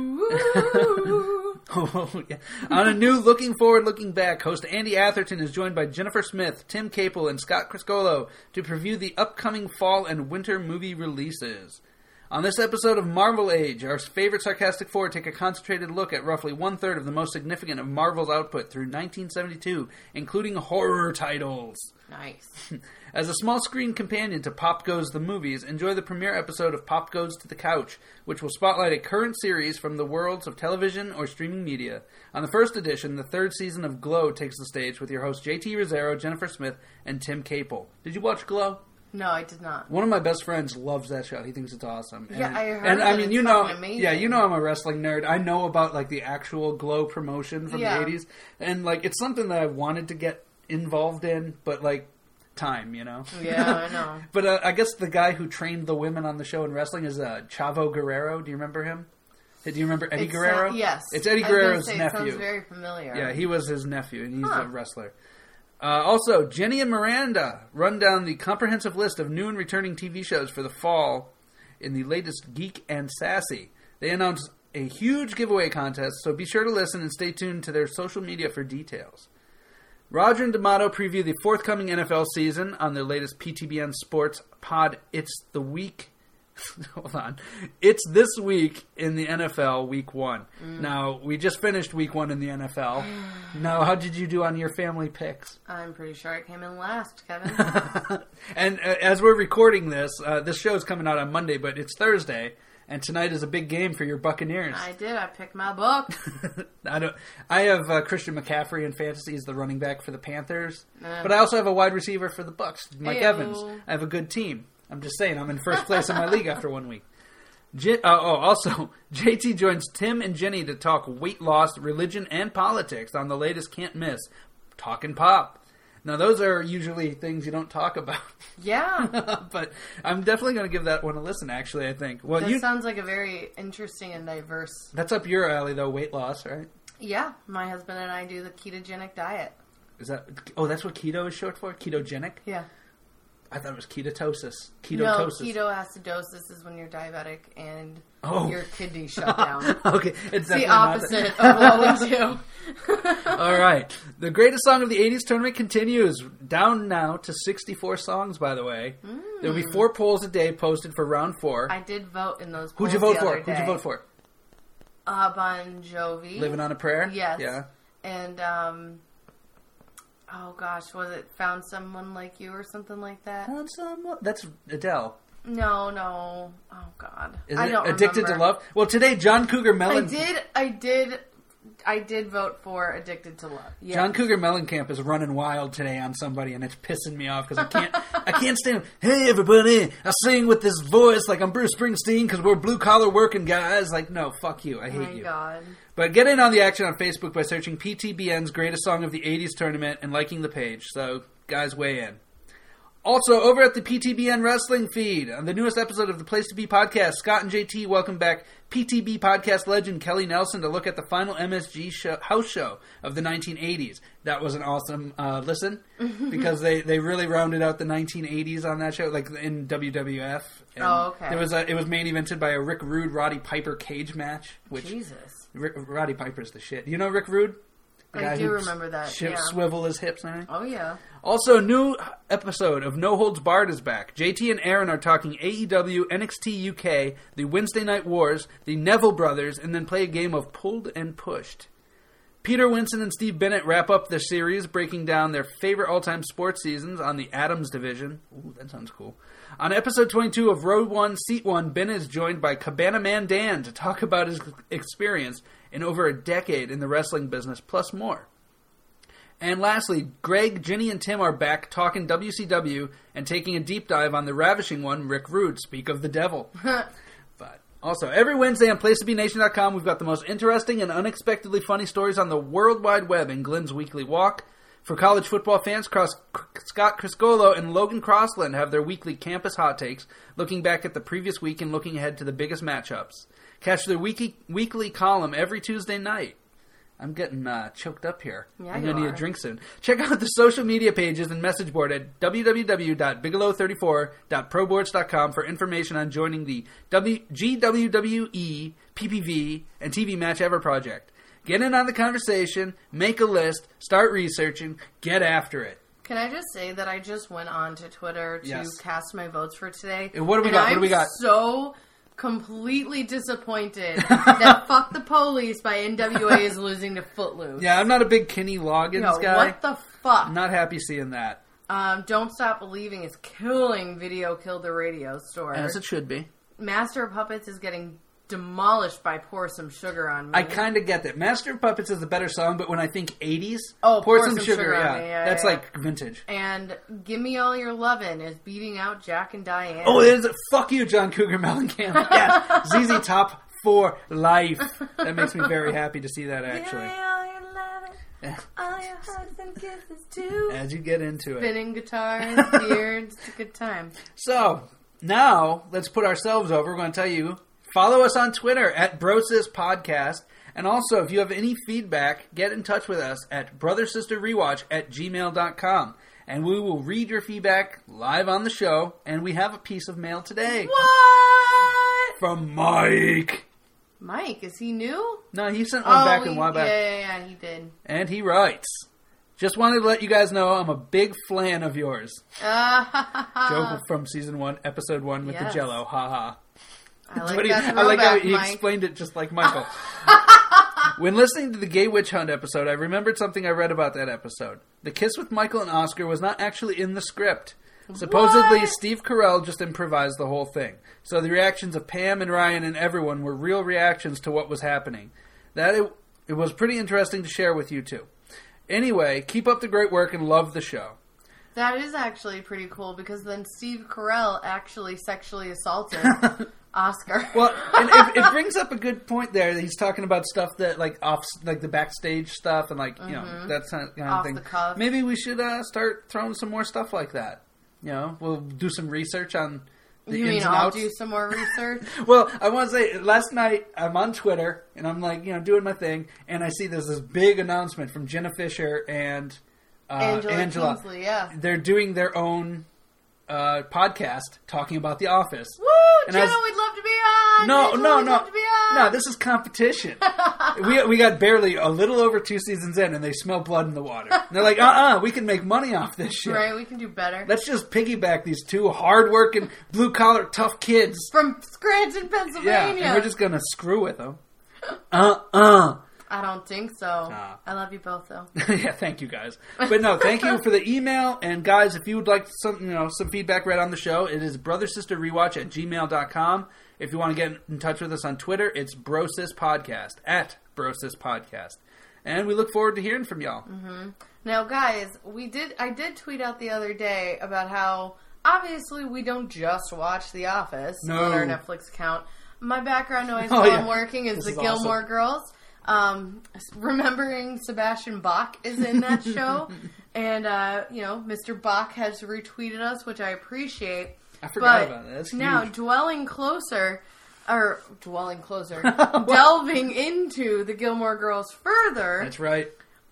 Oh, yeah. On a new Looking Forward, Looking Back, host Andy Atherton is joined by Jennifer Smith, Tim Capel, and Scott Criscolo to preview the upcoming fall and winter movie releases. On this episode of Marvel Age, our favorite Sarcastic Four take a concentrated look at roughly one-third of the most significant of Marvel's output through 1972, including horror titles. Nice. As a small screen companion to Pop Goes the Movies, enjoy the premiere episode of Pop Goes to the Couch, which will spotlight a current series from the worlds of television or streaming media. On the first edition, the third season of Glow takes the stage with your hosts JT Rizzero, Jennifer Smith, and Tim Capel. Did you watch Glow? No, I did not. One of my best friends loves that show. He thinks it's awesome. Yeah, I heard. And I mean, you know, amazing. yeah, you know, I'm a wrestling nerd. I know about like the actual Glow promotion from the '80s, and like it's something that I wanted to get involved in, but like time, you know. Yeah, I know. But I guess the guy who trained the women on the show in wrestling is Chavo Guerrero. Do you remember him? Do you remember Eddie Guerrero? Yes, it's Eddie Guerrero's nephew. It sounds very familiar. Yeah, he was his nephew, and he's a wrestler. Also, Jenny and Miranda run down the comprehensive list of new and returning TV shows for the fall in the latest Geek and Sassy. They announced a huge giveaway contest, so be sure to listen and stay tuned to their social media for details. Roger and D'Amato preview the forthcoming NFL season on their latest PTBN Sports pod. It's the week... Hold on. It's this week in the NFL, Week 1. Now, we just finished Week 1 in the NFL. Now, how did you do on your family picks? I'm pretty sure I came in last, Kevin. And as we're recording this, this show is coming out on Monday, but it's Thursday. And tonight is a big game for your Buccaneers. I did. I picked my book. I have Christian McCaffrey in fantasy as the running back for the Panthers. But I also have a wide receiver for the Bucs, Mike Evans. I have a good team. I'm just saying, I'm in first place in my league after 1 week. Also, JT joins Tim and Jenny to talk weight loss, religion, and politics on the latest Can't Miss, Talkin' Pop. Now, those are usually things you don't talk about. Yeah. But I'm definitely going to give that one a listen, actually, I think. Well, that sounds like a very interesting and diverse... That's up your alley, though, weight loss, right? Yeah. My husband and I do the ketogenic diet. Is that... Oh, that's what keto is short for? Ketogenic? Yeah. I thought it was ketosis. No, ketoacidosis is when you're diabetic and your kidneys shut down. Okay. It's the opposite of what we do. All right. The greatest song of the 80s tournament continues. Down now to 64 songs, by the way. There will be 4 polls a day posted for round 4. I did vote in those polls. Who'd you vote for? Bon Jovi. Living on a Prayer? Yes. Yeah. And, oh gosh, was it Found Someone Like You or something like that? Found Someone? That's Adele. No. Oh God. I don't Addicted remember. To Love? Well, today, John Cougar Mellencamp... I did vote for Addicted to Love. Yes. John Cougar Mellencamp is running wild today on somebody, and it's pissing me off because I can't stand. Hey everybody, I sing with this voice like I'm Bruce Springsteen because we're blue collar working guys. Like, no, fuck you, I hate you. Oh my God. But get in on the action on Facebook by searching PTBN's Greatest Song of the 80s Tournament and liking the page. So, guys, weigh in. Also, over at the PTBN Wrestling feed, on the newest episode of the Place to Be podcast, Scott and JT welcome back PTB podcast legend Kelly Nelson to look at the final MSG house show of the 1980s. That was an awesome listen, because they really rounded out the 1980s on that show, like in WWF. And okay. It was main evented by a Rick Rude, Roddy Piper cage match. Which Jesus. Roddy Piper's the shit. You know Rick Rude? I do remember that. Swivel his hips and everything. Oh, yeah. Also, a new episode of No Holds Barred is back. JT and Aaron are talking AEW, NXT UK, the Wednesday Night Wars, the Neville Brothers, and then play a game of Pulled and Pushed. Peter Winson and Steve Bennett wrap up their series, breaking down their favorite all-time sports seasons on the Adams division. Ooh, that sounds cool. On episode 22 of Row 1, Seat 1, Ben is joined by Cabana Man Dan to talk about his experience in over a decade in the wrestling business, plus more. And lastly, Greg, Ginny, and Tim are back talking WCW and taking a deep dive on the ravishing one, Rick Rude. Speak of the devil. But also, every Wednesday on PlaceToBeNation.com, we've got the most interesting and unexpectedly funny stories on the World Wide Web in Glenn's Weekly Walk. For college football fans, Scott Criscolo and Logan Crossland have their weekly campus hot takes, looking back at the previous week and looking ahead to the biggest matchups. Catch their weekly column every Tuesday night. I'm getting choked up here. Yeah, I'm going to need a drink soon. Check out the social media pages and message board at www.bigelow34.proboards.com for information on joining the GWWE, PPV, and TV Match Ever project. Get in on the conversation, make a list, start researching, get after it. Can I just say that I just went on to Twitter to cast my votes for today? And what do we got? I'm so completely disappointed that Fuck the Police by NWA is losing to Footloose. Yeah, I'm not a big Kenny Loggins guy. What the fuck? I'm not happy seeing that. Don't Stop Believing is killing Video Killed the Radio Store. As it should be. Master of Puppets is getting demolished by Pour Some Sugar on Me. I kind of get that. Master of Puppets is a better song, but when I think 80s, Pour Some Sugar on Me. Yeah, that's like vintage. And Give Me All Your Lovin' is beating out Jack and Diane. Oh, it is. Fuck you, John Cougar Mellencamp. Yes. ZZ Top for life. That makes me very happy to see that, actually. Give me all your lovin', all your hugs and kisses too. As you get into Spinning guitars, beards, it's a good time. So, now, let's put ourselves over. We're going to tell you, follow us on Twitter at BrosisPodcast. And also, if you have any feedback, get in touch with us at brothersisterrewatch@gmail.com. And we will read your feedback live on the show. And we have a piece of mail today. What? From Mike. Mike, is he new? No, he sent one back a while back. Yeah, he did. And he writes, just wanted to let you guys know I'm a big fan of yours. Joke from season 1, episode 1 with the Jello. Ha ha. I like that. I like how he explained it just like Michael. When listening to the Gay Witch Hunt episode, I remembered something I read about that episode. The kiss with Michael and Oscar was not actually in the script. Supposedly, Steve Carell just improvised the whole thing. So the reactions of Pam and Ryan and everyone were real reactions to what was happening. It was pretty interesting to share with you, too. Anyway, keep up the great work and love the show. That is actually pretty cool, because then Steve Carell actually sexually assaulted Oscar. Well, and it brings up a good point there. He's talking about stuff that, like the backstage stuff and, like, you know, that kind of thing. The cuff. Maybe we should start throwing some more stuff like that. You know, we'll do some research on the You ins mean and I'll outs. do some more research? Well, I want to say, last night I'm on Twitter and I'm like, you know, doing my thing, and I see there's this big announcement from Jenna Fisher and Angela Kingsley, yeah. They're doing their own podcast talking about The Office. Woo! And Jenna, we'd love to be on! No, this is competition. we got barely a little over 2 seasons in, and they smell blood in the water. And they're like, we can make money off this shit. Right, we can do better. Let's just piggyback these 2 hard-working, blue-collar, tough kids. From Scranton, Pennsylvania. Yeah, and we're just going to screw with them. I don't think so. I love you both, though. Yeah, thank you, guys. But no, thank you for the email. And guys, if you would like some feedback read on the show, it is brothersisterrewatch@gmail.com. If you want to get in touch with us on Twitter, it's BrosisPodcast, @BrosisPodcast. And we look forward to hearing from y'all. Mm-hmm. Now, guys, I did tweet out the other day about how, obviously, we don't just watch The Office on our Netflix account. My background noise while I'm working is the Gilmore Girls. Remembering Sebastian Bach is in that show, and Mr. Bach has retweeted us, which I appreciate. I forgot about that. That's now huge. delving into the Gilmore Girls further. That's right.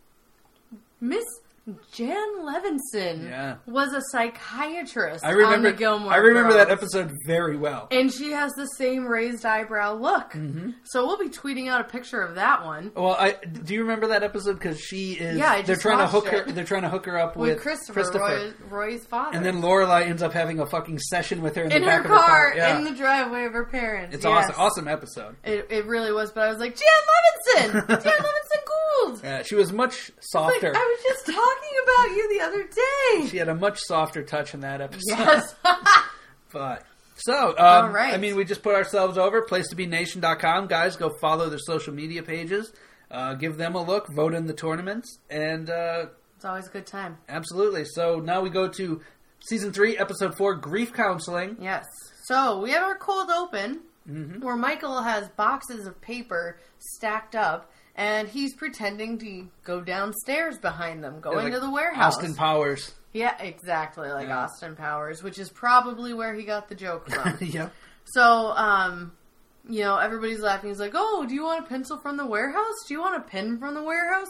Miss Jan Levinson was a psychiatrist on the Gilmore Girls. I remember that episode very well. And she has the same raised eyebrow look. Mm-hmm. So we'll be tweeting out a picture of that one. Well, do you remember that episode? Because she is... Yeah, they're trying to hook her up with Christopher. Roy's father. And then Lorelai ends up having a fucking session with her in the back her of her car. Yeah. In the driveway of her parents. It's awesome episode. It really was, but I was like, Jan Levinson! Jan Levinson Gould! Yeah, she was much softer. I was just talking about you the other day. She had a much softer touch in that episode. Yes. But so, all right. I mean, we just put ourselves over, placetobenation.com. Guys, go follow their social media pages. Give them a look. Vote in the tournaments. And it's always a good time. Absolutely. So now we go to Season 3, Episode 4, Grief Counseling. Yes. So we have our cold open, where Michael has boxes of paper stacked up, and he's pretending to go downstairs behind them, into the warehouse. Austin Powers. Yeah, exactly, like Austin Powers, which is probably where he got the joke from. Yeah. So, everybody's laughing. He's like, "Oh, do you want a pencil from the warehouse? Do you want a pen from the warehouse?"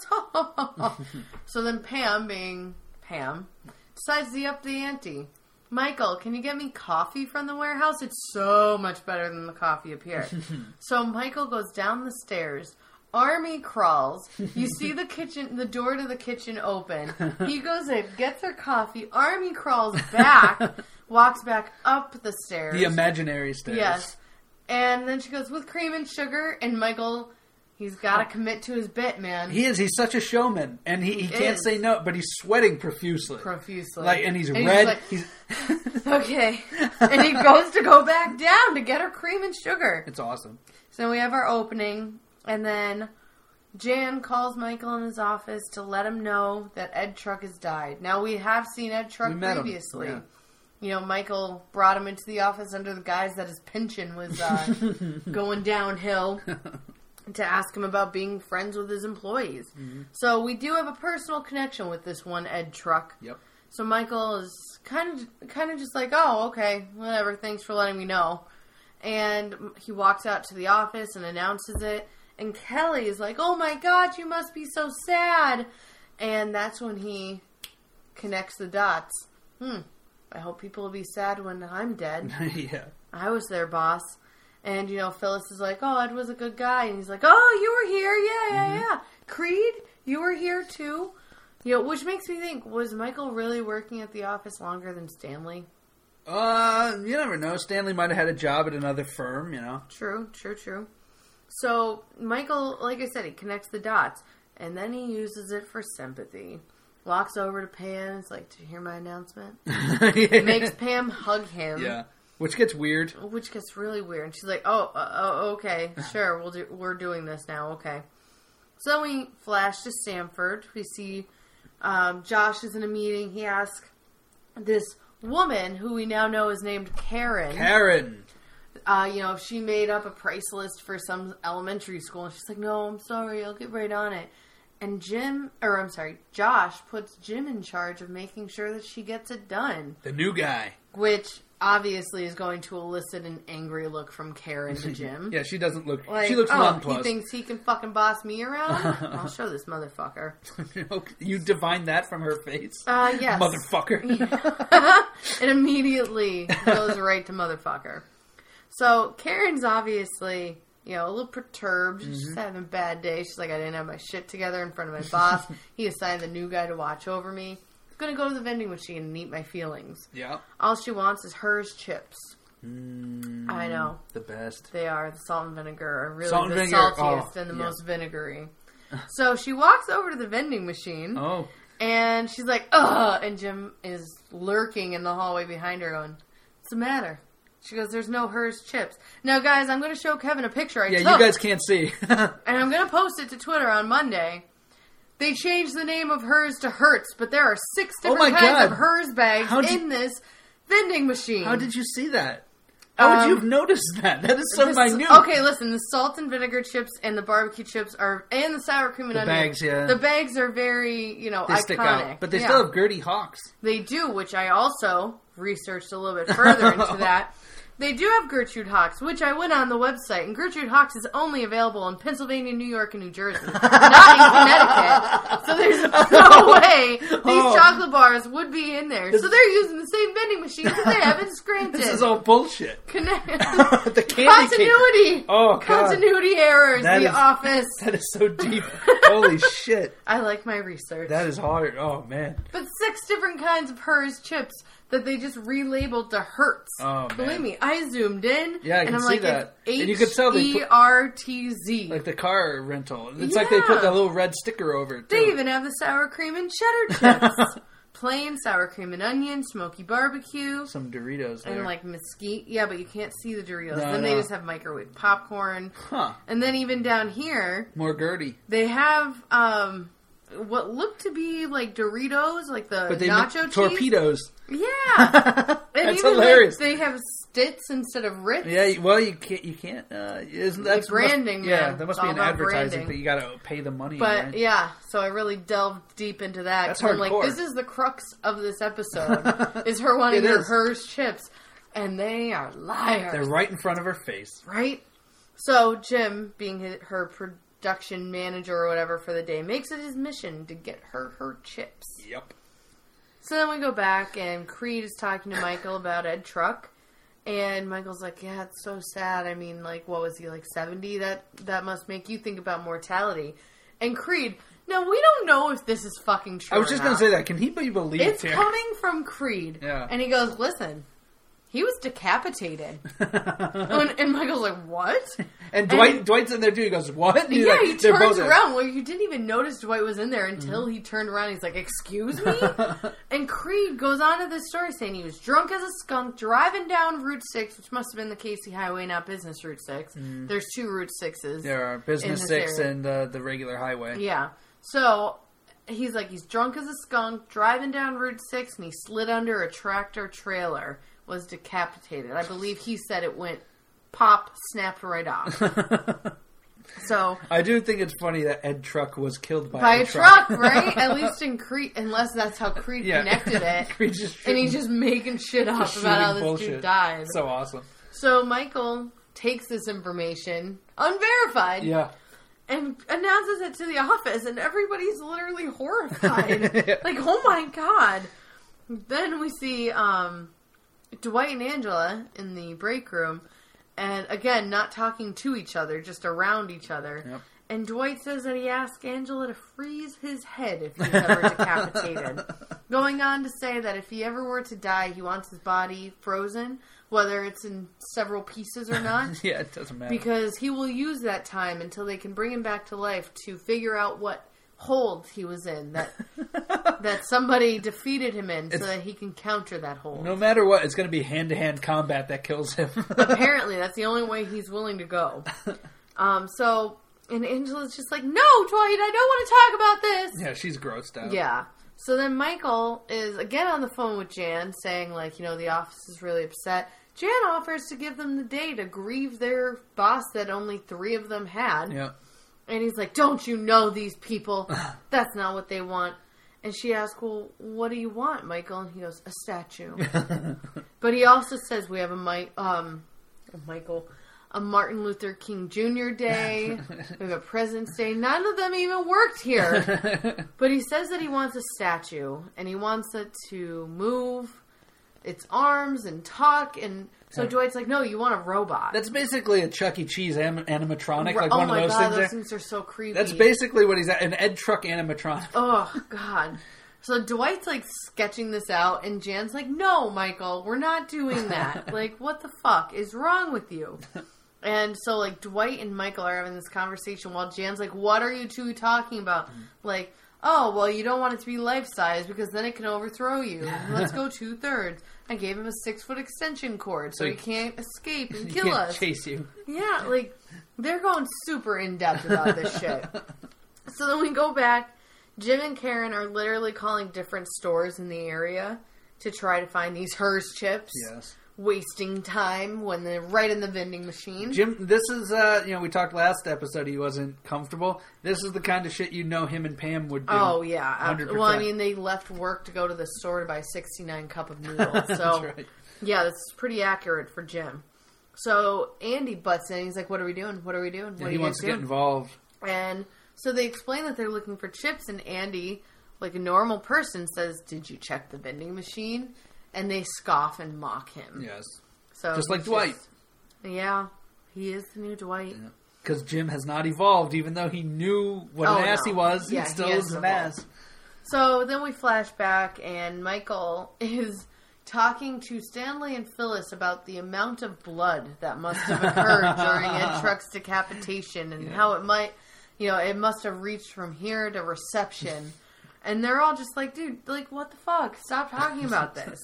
So then Pam, being Pam, decides to up the ante. Michael, can you get me coffee from the warehouse? It's so much better than the coffee up here. So Michael goes down the stairs, army crawls. You see the door to the kitchen open. He goes in, gets her coffee, army crawls back, walks back up the stairs. The imaginary stairs. Yes. And then she goes, with cream and sugar, and Michael... He's got to commit to his bit, man. He is. He's such a showman. And he can't say no, but he's sweating profusely. And he's red. He's okay. And he goes to go back down to get her cream and sugar. It's awesome. So we have our opening. And then Jan calls Michael in his office to let him know that Ed Truck has died. Now, we have seen Ed Truck previously. Yeah. Michael brought him into the office under the guise that his pension was going downhill. To ask him about being friends with his employees. Mm-hmm. So we do have a personal connection with this one Ed Truck. Yep. So Michael is kind of just like, oh, okay, whatever, thanks for letting me know. And he walks out to the office and announces it. And Kelly is like, oh my God, you must be so sad. And that's when he connects the dots. I hope people will be sad when I'm dead. Yeah. I was their boss. And, Phyllis is like, oh, Ed was a good guy. And he's like, oh, you were here? Yeah. Creed, you were here too? Which makes me think, was Michael really working at the office longer than Stanley? You never know. Stanley might have had a job at another firm, True. So, Michael, like I said, he connects the dots. And then he uses it for sympathy. walks over to Pam. It's like, "Did you hear my announcement?" Makes Pam hug him. Yeah, which gets weird. Which gets really weird. And she's like, "Oh, okay, sure. We're doing this now. Okay." So we flash to Stamford. We see Josh is in a meeting. He asks this woman, who we now know is named Karen. If she made up a price list for some elementary school. And she's like, "No, I'm sorry. I'll get right on it." And Josh puts Jim in charge of making sure that she gets it done. The new guy. Which obviously is going to elicit an angry look from Karen to Jim. Yeah, she doesn't look... Like, she looks nonplussed. He thinks he can fucking boss me around? I'll show this motherfucker. You divine that from her face? Yes. Motherfucker. It immediately goes right to motherfucker. So Karen's obviously... a little perturbed. She's having a bad day. She's like, "I didn't have my shit together in front of my boss. He assigned the new guy to watch over me. I'm going to go to the vending machine and eat my feelings." Yeah. All she wants is hers chips. I know. The best. They are. The salt and vinegar are really saltiest and the most vinegary. So she walks over to the vending machine. Oh. And she's like, "Ugh!" And Jim is lurking in the hallway behind her going, "What's the matter?" She goes, "There's no hers chips." Now, guys, I'm going to show Kevin a picture I took. Yeah, you guys can't see. And I'm going to post it to Twitter on Monday. They changed the name of hers to Hertz, but there are 6 different kinds of hers bags in this vending machine. How did you see that? How would you have noticed that? That is so minute. Okay, listen, the salt and vinegar chips and the barbecue chips and the sour cream and onion. Bags, yeah. The bags are very, they iconic. Stick out. But they still have Gertie Hawks. They do, which I also researched a little bit further into that. They do have Gertrude Hawks, which I went on the website, and Gertrude Hawks is only available in Pennsylvania, New York, and New Jersey, not in Connecticut. So there's no way these chocolate bars would be in there. So they're using the same vending machines that they have in Scranton. This is all bullshit. The continuity. Oh, God. Continuity errors. Office. That is so deep. Holy shit. I like my research. That is hard. Oh, man. But 6 different kinds of hers chips that they just relabeled to Hertz. Oh, man. Believe me, I zoomed in. Yeah, I can see that. And you could tell they put Hertz. like the car rental. It's like they put that little red sticker over it, too. They even have the sour cream and cheddar chips. Plain sour cream and onion, smoky barbecue. Some Doritos there. And like mesquite. Yeah, but you can't see the Doritos. They just have microwave popcorn. Huh. And then even down here... more Gertie. They have... what looked to be like Doritos, like the nacho cheese. Torpedoes. Yeah. That's hilarious. Like, they have Stitz instead of Ritz. Yeah, well, you can't. Isn't that branding? Yeah, that must be an advertising, but you got to pay the money. But right? yeah, so I really delved deep into that. That's hardcore. I'm like, this is the crux of this episode: is her wanting her hers chips, and they are liars. They're right in front of her face. Right. So Jim, being her production manager or whatever for the day, makes it his mission to get her chips. Yep. So then we go back, and Creed is talking to Michael about Ed Truck, and Michael's like, "Yeah, it's so sad. I mean, like, what was he, like 70? That must make you think about mortality." And Creed, now we don't know if this is fucking true. I was just going to say that. Can he be believed? It's coming from Creed. Yeah. And he goes, "Listen, he was decapitated." and Michael's like, "What?" And Dwight's in there too. He goes, "What?" And yeah, he turns around. Well, you didn't even notice Dwight was in there until he turned around. He's like, "Excuse me?" And Creed goes on to this story saying he was drunk as a skunk driving down Route 6, which must have been the Casey Highway, not Business Route 6. There's 2 Route 6s. There are Business 6 and the regular highway. Yeah. So he's like, he's drunk as a skunk driving down Route 6, and he slid under a tractor trailer. Was decapitated. I believe he said it went pop, snapped right off. So I do think it's funny that Ed Truck was killed by a truck, right? At least in Creed, unless that's how Creed connected it. Creed and he's just making shit up about how this dude died. So awesome. So Michael takes this information, unverified, and announces it to the office, and everybody's literally horrified. Like, oh my god. Then we see Dwight and Angela in the break room, and again, not talking to each other, just around each other. Yep. And Dwight says that he asked Angela to freeze his head if he's ever decapitated. Going on to say that if he ever were to die, he wants his body frozen, whether it's in several pieces or not. It doesn't matter. Because he will use that time until they can bring him back to life to figure out what hold he was in that somebody defeated him in, so that he can counter that hold. No matter what, it's going to be hand-to-hand combat that kills him. Apparently, that's the only way he's willing to go. And Angela's just like, no, Dwight, I don't want to talk about this. Yeah, she's grossed out. Yeah. So then Michael is again on the phone with Jan, saying, like, the office is really upset. Jan offers to give them the day to grieve their boss that only 3 of them had. Yeah. And he's like, don't you know these people? That's not what they want. And she asks, well, what do you want, Michael? And he goes, a statue. But he also says we have a Martin Luther King Jr. Day. We have a President's Day. None of them even worked here. But he says that he wants a statue. And he wants it to move its arms and talk. And so Dwight's like, no, you want a robot. That's basically a Chuck E. Cheese animatronic. Like one of those things. Those things are so creepy. That's basically what he's at. An Ed Truck animatronic. Oh, God. So Dwight's, like, sketching this out, and Jan's like, no, Michael, we're not doing that. Like, what the fuck is wrong with you? And so, like, Dwight and Michael are having this conversation while Jan's like, what are you two talking about? Like, oh, well, you don't want it to be life-size because then it can overthrow you. Let's go 2/3. I gave him a 6-foot extension cord so he can't escape and kill us. Chase you. Yeah, like, they're going super in-depth about this shit. So then we go back. Jim and Karen are literally calling different stores in the area to try to find these Hershey chips. Yes. Wasting time when they're right in the vending machine. Jim, this is, we talked last episode he wasn't comfortable. This is the kind of shit him and Pam would do. Oh, yeah. 100%. Well, I mean, they left work to go to the store to buy 69 cup of noodles. So, that's right. Yeah, this is pretty accurate for Jim. So, Andy butts in. He's like, what are we doing? What are we doing? He wants to get involved. And so they explain that they're looking for chips, and Andy, like a normal person, says, did you check the vending machine? And they scoff and mock him. Yes. So just like Dwight. Yeah. He is the new Dwight. Because Jim has not evolved, even though he knew what an ass he was. Yeah, he still is an ass. So then we flash back, and Michael is talking to Stanley and Phyllis about the amount of blood that must have occurred during Ed Truck's decapitation and how it might, it must have reached from here to reception. And they're all just like, dude, like, what the fuck? Stop talking about this.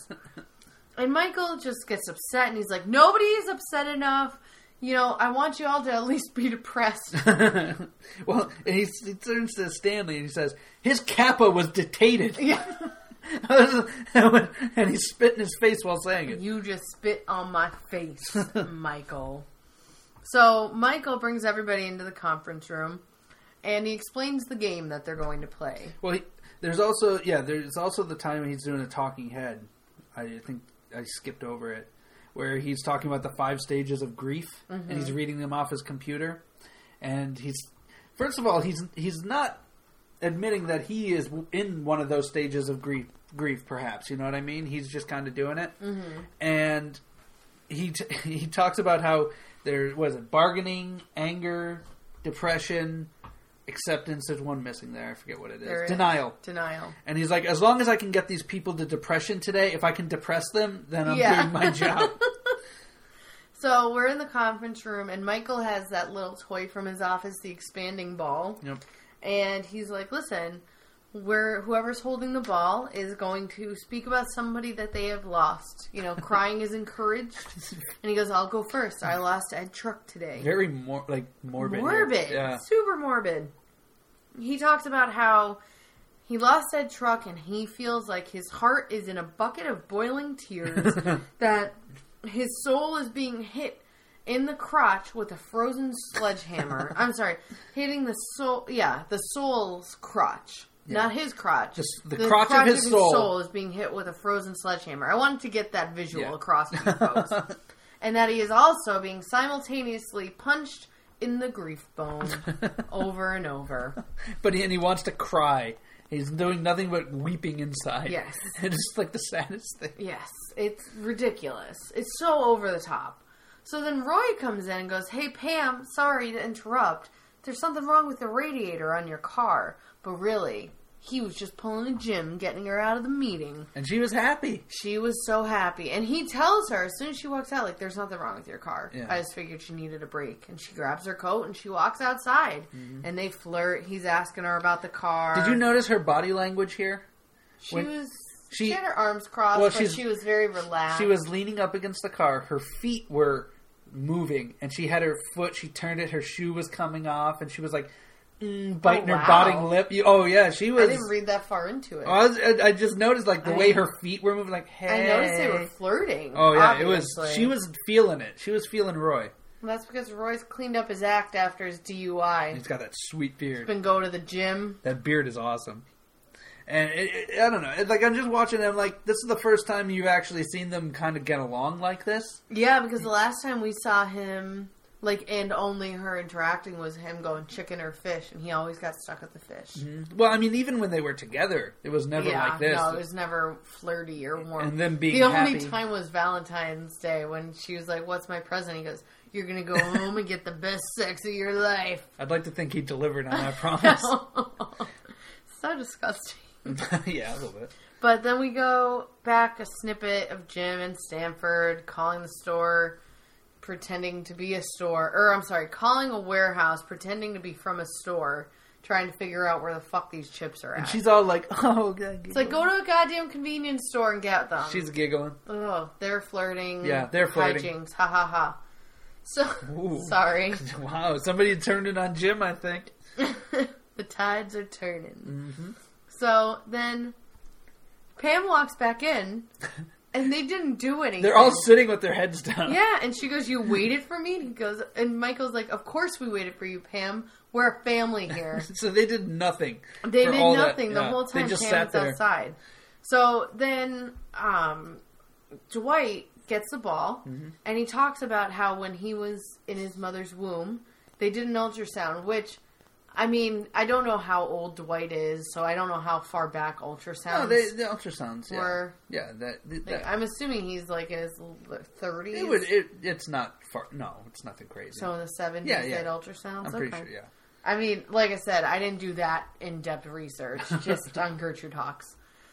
And Michael just gets upset, and he's like, nobody is upset enough. I want you all to at least be depressed. Well, and he turns to Stanley, and he says, his kappa was detated. Yeah. And he spit in his face while saying it. You just spit on my face, Michael. So Michael brings everybody into the conference room, and he explains the game that they're going to play. Well, there's also the time when he's doing a talking head. I think I skipped over it, where he's talking about the 5 stages of grief, and he's reading them off his computer. And first of all, he's not admitting that he is in one of those stages of grief, perhaps. You know what I mean? He's just kind of doing it. Mm-hmm. And he talks about how there was bargaining, anger, depression, acceptance. There's one missing there. I forget what it is. Denial. And he's like, as long as I can get these people to depression today, if I can depress them, then I'm doing my job. So we're in the conference room, and Michael has that little toy from his office, the expanding ball. Yep. And he's like, listen, whoever's holding the ball is going to speak about somebody that they have lost. Crying is encouraged. And he goes, I'll go first. I lost Ed Truck today. Very morbid. Morbid. Yeah. Super morbid. He talks about how he lost Ed Truck, and he feels like his heart is in a bucket of boiling tears, that his soul is being hit in the crotch with a frozen sledgehammer. I'm sorry, hitting the soul. Yeah, the soul's crotch. Yeah. Not his crotch. The crotch of his soul is being hit with a frozen sledgehammer. I wanted to get that visual across to you folks. And that he is also being simultaneously punched in the grief bone over and over. But he wants to cry. He's doing nothing but weeping inside. Yes. And it's like the saddest thing. Yes. It's ridiculous. It's so over the top. So then Roy comes in and goes, hey, Pam, sorry to interrupt. There's something wrong with the radiator on your car. But really, he was just pulling a Jim, getting her out of the meeting. And she was happy. She was so happy. And he tells her, as soon as she walks out, like, there's nothing wrong with your car. Yeah. I just figured she needed a break. And she grabs her coat and she walks outside. Mm-hmm. And they flirt. He's asking her about the car. Did you notice her body language here? She had her arms crossed, but she was very relaxed. She was leaning up against the car. Her feet were moving. And she had her foot, she turned it, her shoe was coming off. And she was like... biting her bottom lip. She was... I didn't read that far into it. I just noticed, like, the way her feet were moving, like, hey. I noticed they were flirting. Oh, yeah, obviously. She was feeling it. She was feeling Roy. Well, that's because Roy's cleaned up his act after his DUI. He's got that sweet beard. He's been going to the gym. That beard is awesome. And, I don't know, like, I'm just watching them, like, this is the first time you've actually seen them kind of get along like this. Yeah, because the last time we saw him... Like, and only her interacting was him going chicken or fish, and he always got stuck with the fish. Mm-hmm. Well, I mean, even when they were together, it was never like this. No, it was never flirty or warm. And them being the happy. only time was Valentine's Day when she was like, "What's my present?" He goes, "You're going to go home and get the best sex of your life." I'd like to think he delivered on that promise. So disgusting. Yeah, a little bit. But then we go back a snippet of Jim and Stanford calling the store... pretending to be a store, calling a warehouse, pretending to be from a store, trying to figure out where the fuck these chips are at. And she's all like, oh, God. It's like, go to a goddamn convenience store and get them. She's giggling. Oh, they're flirting. Yeah, they're flirting. Hijinks. Ha ha ha. So, sorry. Wow, somebody turned it on Jim, I think. The tides are turning. Mm-hmm. So, then, Pam walks back in... And they didn't do anything. They're all sitting with their heads down. Yeah, and she goes, "You waited for me?" And he goes, and Michael's like, "Of course we waited for you, Pam. We're a family here." So they did nothing. They did nothing the whole time. They just Pam was outside. So then Dwight gets the ball, and he talks about how when he was in his mother's womb, they did an ultrasound, which... I mean, I don't know how old Dwight is, so I don't know how far back ultrasounds. No, the ultrasounds were. Yeah, that. I'm assuming he's like in his 30s. It's not far. No, it's nothing crazy. So in the 70s, they had ultrasounds. I'm pretty sure. Yeah. I mean, like I said, I didn't do that in-depth research, just on Gertrude Hawkes.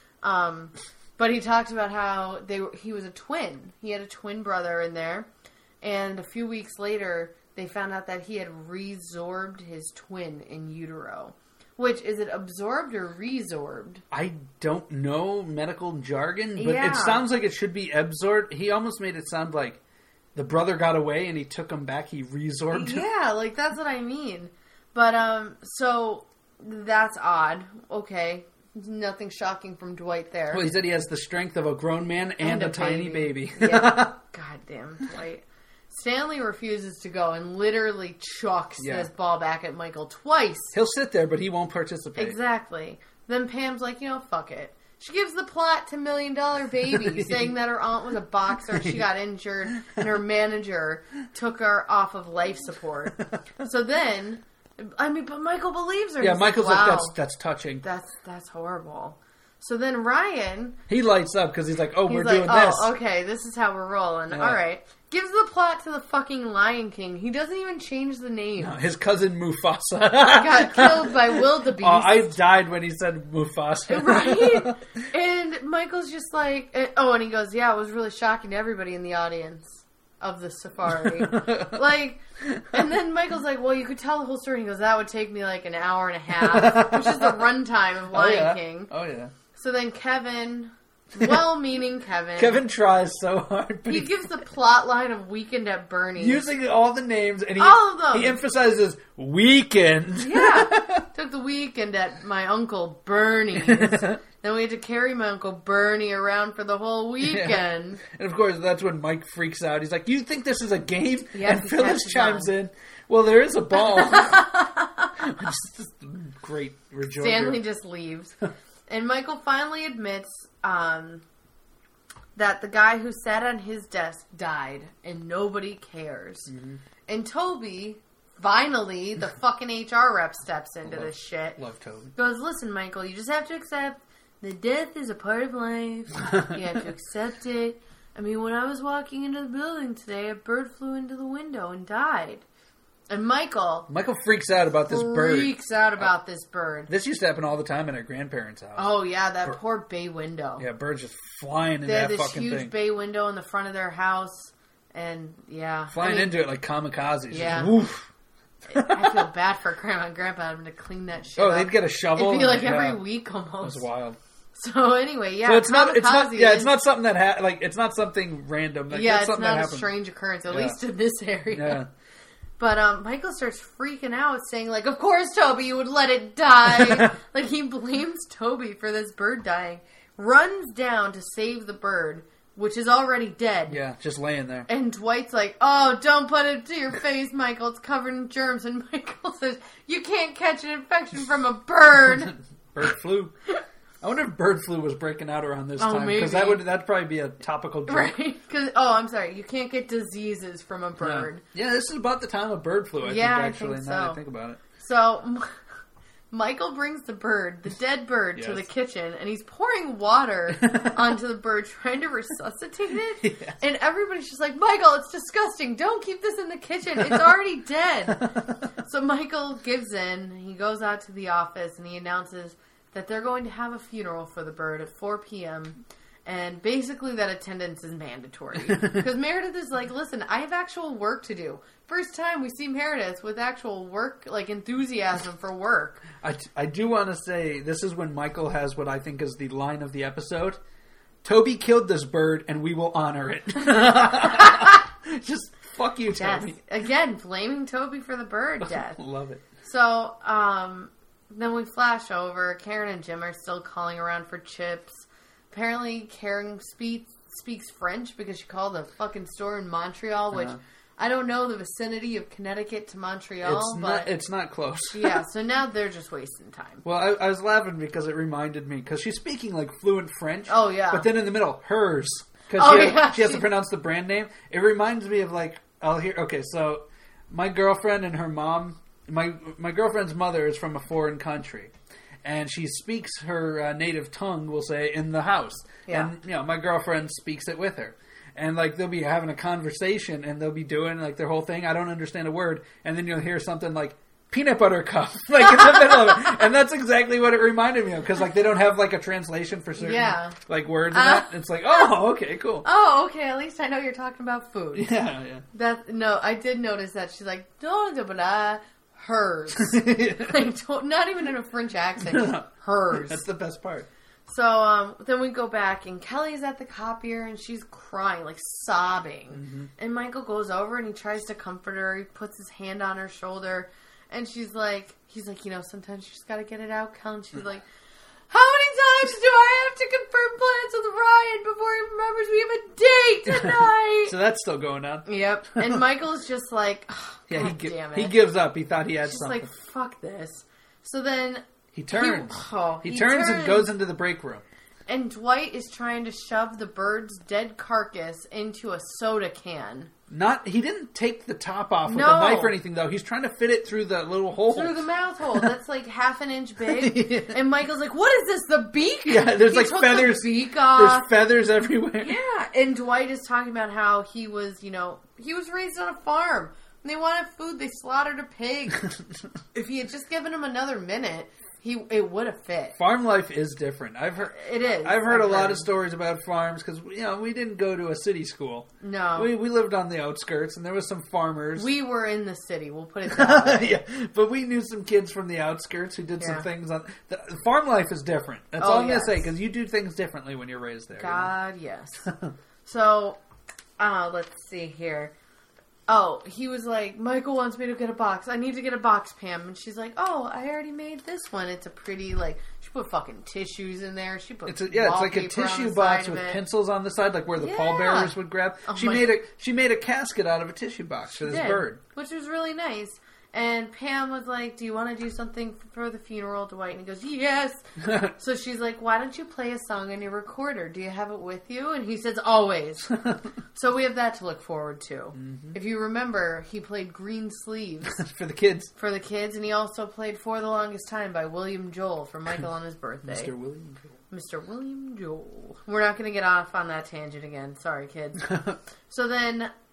But he talked about how he was a twin. He had a twin brother in there, and a few weeks later. They found out that he had resorbed his twin in utero. Which, is it absorbed or resorbed? I don't know medical jargon, but it sounds like it should be absorbed. He almost made it sound like the brother got away and he took him back, he resorbed him. Yeah, like that's what I mean. But, so, that's odd. Okay. Nothing shocking from Dwight there. Well, he said he has the strength of a grown man and a tiny baby. Yeah. Goddamn, Dwight. Stanley refuses to go and literally chucks this ball back at Michael twice. He'll sit there, but he won't participate. Exactly. Then Pam's like, fuck it. She gives the plot to $1 Million Baby, saying that her aunt was a boxer, she got injured, and her manager took her off of life support. So then, but Michael believes her. Yeah, Michael's like, that's touching. That's horrible. So then Ryan... He lights up because he's like, we're doing this. Oh, okay, this is how we're rolling. Yeah. All right. Gives the plot to the fucking Lion King. He doesn't even change the name. No, his cousin Mufasa. Got killed by wildebeest. Oh, I died when he said Mufasa. Right? And Michael's just like... and he goes, yeah, it was really shocking to everybody in the audience of the safari. And then Michael's like, well, you could tell the whole story. He goes, that would take me like an hour and a half, which is the runtime of Lion King. Oh, yeah. So then Kevin... Well-meaning Kevin. Kevin tries so hard, but he gives the plot line of Weekend at Bernie's. Using all the names, and all of them. He emphasizes weekend. Yeah. Took the weekend at my Uncle Bernie's. Then we had to carry my Uncle Bernie around for the whole weekend. Yeah. And of course, that's when Mike freaks out. He's like, you think this is a game? And Phyllis chimes in, well, there is a ball. Just great rejoinder. Stanley just leaves. And Michael finally admits that the guy who sat on his desk died, and nobody cares. Mm-hmm. And Toby, finally, the fucking HR rep steps into this shit. Love Toby. Goes, listen, Michael, you just have to accept that death is a part of life. You have to accept it. I mean, when I was walking into the building today, a bird flew into the window and died. And Michael freaks out about this bird. Freaks out about this bird. This used to happen all the time in our grandparents' house. Oh, yeah, that poor bay window. Yeah, birds just flying in They that had fucking thing. this huge bay window in the front of their house, and, yeah. Flying into it like kamikazes. Yeah. Just, woof. I feel bad for Grandma and Grandpa having to clean that shit up. They'd get a shovel. It'd be like every week almost. It was wild. So anyway, yeah. So it's not something that it's not something random. Like, yeah, it's not that a strange occurrence, at least in this area. Yeah. But Michael starts freaking out, saying, like, of course, Toby, you would let it die. Like, he blames Toby for this bird dying. Runs down to save the bird, which is already dead. Yeah, just laying there. And Dwight's like, oh, don't put it to your face, Michael. It's covered in germs. And Michael says, you can't catch an infection from a bird. Bird flu. I wonder if bird flu was breaking out around this time. Maybe. Because that'd probably be a topical joke. Right? Because, I'm sorry, you can't get diseases from a bird. Yeah, this is about the time of bird flu, I think, actually, I think so. now that I think about it. So, Michael brings the dead bird, to the kitchen, and he's pouring water onto the bird, trying to resuscitate it. Yes. And everybody's just like, Michael, it's disgusting. Don't keep this in the kitchen. It's already dead. So Michael gives in. He goes out to the office, and he announces that they're going to have a funeral for the bird at 4 p.m., and basically that attendance is mandatory. Because Meredith is like, listen, I have actual work to do. First time we see Meredith with actual work, like enthusiasm for work. I do want to say, this is when Michael has what I think is the line of the episode. Toby killed this bird, and we will honor it. Just fuck you, Toby. Yes. Again, blaming Toby for the bird death. Love it. So, then we flash over. Karen and Jim are still calling around for chips. Apparently, Karen speaks French because she called a fucking store in Montreal, which I don't know the vicinity of Connecticut to Montreal. It's not close. Yeah, so now they're just wasting time. Well, I was laughing because it reminded me, because she's speaking like fluent French. Oh, yeah. But then in the middle, hers. Because she has to pronounce the brand name. It reminds me of like, so my girlfriend and her mom, my girlfriend's mother is from a foreign country. And she speaks her native tongue, we'll say, in the house. Yeah. And, my girlfriend speaks it with her. And, like, they'll be having a conversation, and they'll be doing, like, their whole thing. I don't understand a word. And then you'll hear something like, peanut butter cup, like, in the middle of it. And that's exactly what it reminded me of. Because, like, they don't have, like, a translation for certain, like, words and that. It's like, oh, okay, cool. Oh, okay, at least I know you're talking about food. Yeah. No, I did notice that. She's like, hers. Like, not even in a French accent. Hers. That's the best part. So, then we go back, and Kelly's at the copier, and she's crying, like, sobbing. Mm-hmm. And Michael goes over, and he tries to comfort her. He puts his hand on her shoulder, and he's like, sometimes you just gotta get it out, Kel. And she's like, how many times do I have to confirm plans with Ryan before he remembers we have a date tonight? So that's still going on. Yep. And Michael's just like, damn it. He gives up. He thought he had something. He's like, fuck this. So then he turns. He turns and goes into the break room. And Dwight is trying to shove the bird's dead carcass into a soda can. He didn't take the top off with a knife or anything, though. He's trying to fit it through the little hole. Through the mouth hole. That's like half an inch big. Yeah. And Michael's like, what is this, the beak? Yeah, there's like feathers. The beak off. There's feathers everywhere. Yeah, and Dwight is talking about how he was raised on a farm. When they wanted food, they slaughtered a pig. If he had just given him another minute, it would have fit. Farm life is different. It is. I've heard a lot of stories about farms because we didn't go to a city school. No, we lived on the outskirts, and there was some farmers. We were in the city. We'll put it that way. Yeah, but we knew some kids from the outskirts who did some things on. The farm life is different. That's all I'm gonna say, because you do things differently when you're raised there. God, yes. So, let's see here. Oh, he was like, Michael wants me to get a box. I need to get a box, Pam. And she's like, oh, I already made this one. It's a pretty, like, she put fucking tissues in there. She put it's like a tissue box with pencils on the side, like where the pallbearers would grab. She made a casket out of a tissue box for this bird. Which was really nice. And Pam was like, do you want to do something for the funeral, Dwight? And he goes, yes. So she's like, why don't you play a song on your recorder? Do you have it with you? And he says, always. So we have that to look forward to. Mm-hmm. If you remember, he played Green Sleeves. For the kids. And he also played For the Longest Time by William Joel for Michael on his birthday. Mr. William Joel. Mr. William Joel. We're not going to get off on that tangent again. Sorry, kids. So then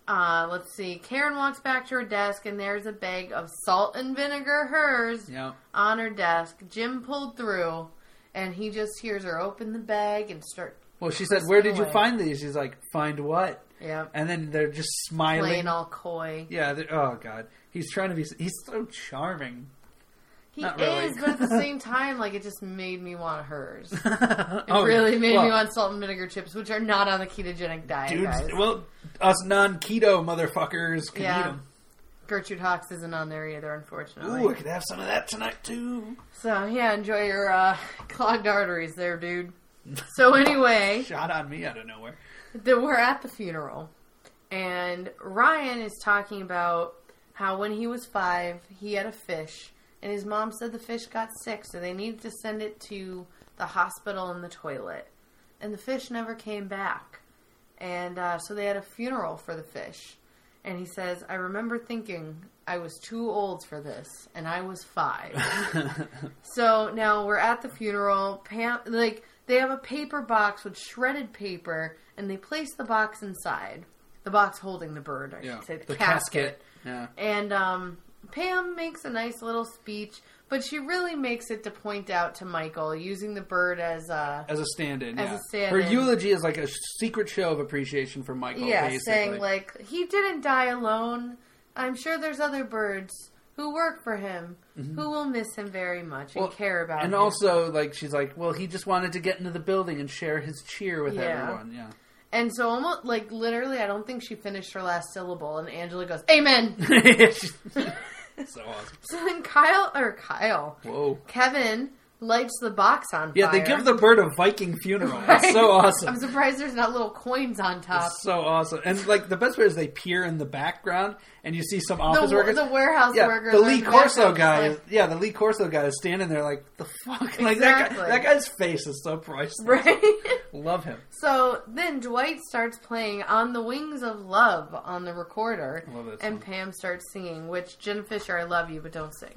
Let's see. Karen walks back to her desk, and there's a bag of salt and vinegar, hers, on her desk. Jim pulled through, and he just hears her open the bag and start. Well, she said, "Where did you find these?" She's like, "Find what?" Yeah. And then they're just smiling, playing all coy. Yeah. Oh God, he's trying to be. He's so charming. He is, but at the same time, like, it just made me want hers. It really made me want salt and vinegar chips, which are not on the ketogenic diet, guys. Well, us non-keto motherfuckers can eat them. Gertrude Hawkes isn't on there either, unfortunately. Ooh, I could have some of that tonight, too. So, yeah, enjoy your clogged arteries there, dude. So, anyway. Shot on me out of nowhere. We're at the funeral, and Ryan is talking about how when he was 5, he had a fish. And his mom said the fish got sick, so they needed to send it to the hospital in the toilet. And the fish never came back. And so they had a funeral for the fish. And he says, I remember thinking I was too old for this, and I was 5. So now we're at the funeral. Pam, they have a paper box with shredded paper, and they place the box inside. The box holding the bird, I should say. The casket. Yeah. And Pam makes a nice little speech, but she really makes it to point out to Michael, using the bird as a stand-in. A stand-in. Her eulogy is like a secret show of appreciation for Michael. Yeah, basically. saying like, he didn't die alone. I'm sure there's other birds who work for him, who will miss him very much and care about him. And also, like, she's like, well, he just wanted to get into the building and share his cheer with everyone. Yeah. And so almost, like, literally, I don't think she finished her last syllable, and Angela goes, Amen! So awesome. So then Kevin lights the box on fire. Yeah, they give the bird a Viking funeral. Right? It's so awesome. I'm surprised there's not little coins on top. It's so awesome. And, like, the best part is they peer in the background, and you see some office workers. The warehouse workers. The Lee Corso guy. The Lee Corso guy is standing there like, the fuck? Exactly. Like, that guy's face is so priceless. Right? Love him. So then Dwight starts playing On the Wings of Love on the recorder. I love that song. And Pam starts singing, which, Jen Fisher, I love you, but don't sing.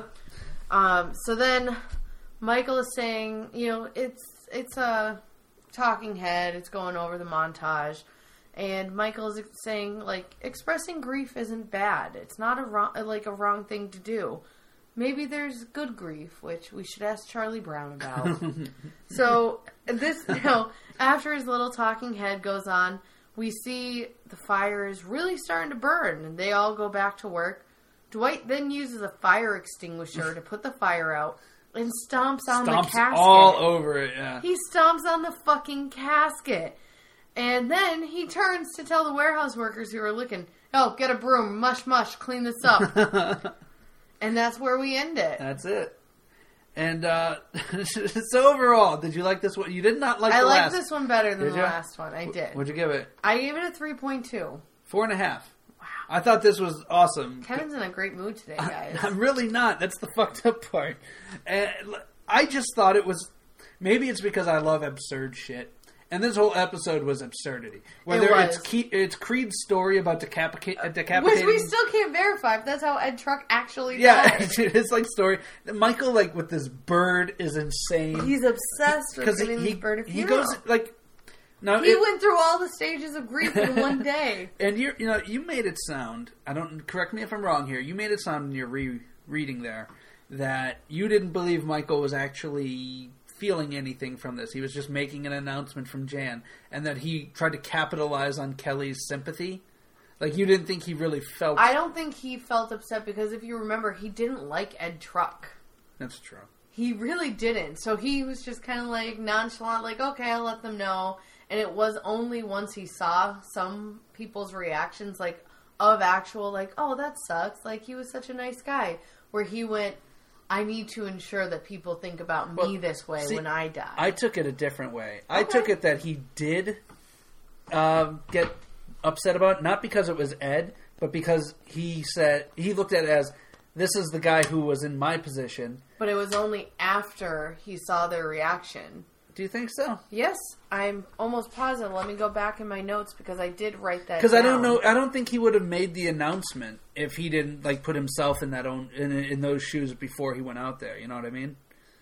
So then Michael is saying, it's a talking head. It's going over the montage. And Michael is saying, like, expressing grief isn't bad. It's not a wrong thing to do. Maybe there's good grief, which we should ask Charlie Brown about. So this, after his little talking head goes on, we see the fire is really starting to burn, and they all go back to work. Dwight then uses a fire extinguisher to put the fire out and stomps on the casket. All over it, yeah. He stomps on the fucking casket. And then he turns to tell the warehouse workers who are looking, oh, get a broom, mush, mush, clean this up. And that's where we end it. That's it. And so overall, did you like this one? You did not like the last one. I liked this one better than the last one. I did. What'd you give it? I gave it a 3.2. 4.5. Wow. I thought this was awesome. Kevin's in a great mood today, guys. I'm really not. That's the fucked up part. And I just thought it was... Maybe it's because I love absurd shit. And this whole episode was absurdity. Whether it's Creed's story about decapitating... Which we still can't verify, but that's how Ed Truck actually died. Yeah, it's like story. Michael, like, with this bird is insane. He's obsessed with giving this bird a funeral. He goes, like... No, he went through all the stages of grief in one day. And you made it sound... Correct me if I'm wrong here. You made it sound in your reading there that you didn't believe Michael was actually... feeling anything from this. He was just making an announcement from Jan, and that he tried to capitalize on Kelly's sympathy. Like, you didn't think he really felt... I don't think he felt upset, because if you remember, he didn't like Ed Truck. That's true. He really didn't. So he was just kind of like nonchalant, like, okay, I'll let them know. And it was only once he saw some people's reactions, like, of actual, like, oh, that sucks. Like, he was such a nice guy. Where he went... I need to ensure that people think about me this way when I die. I took it a different way. Okay. I took it that he did get upset about it, not because it was Ed, but because he looked at it as, this is the guy who was in my position. But it was only after he saw their reaction. Do you think so? Yes, I'm almost positive. Let me go back in my notes because I did write that down. Because I don't know. I don't think he would have made the announcement if he didn't put himself in in those shoes before he went out there. You know what I mean?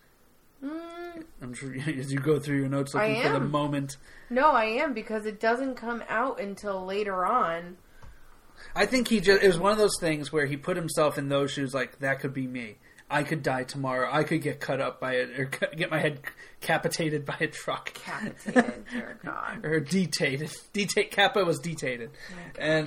I'm sure as you go through your notes looking for the moment. No, I am, because it doesn't come out until later on I think it was one of those things where he put himself in those shoes, like, that could be me. I could die tomorrow. I could get cut up by it, or get my head decapitated by a truck. Decapitated, dear God. Or detated. Kappa was detated. Okay. And,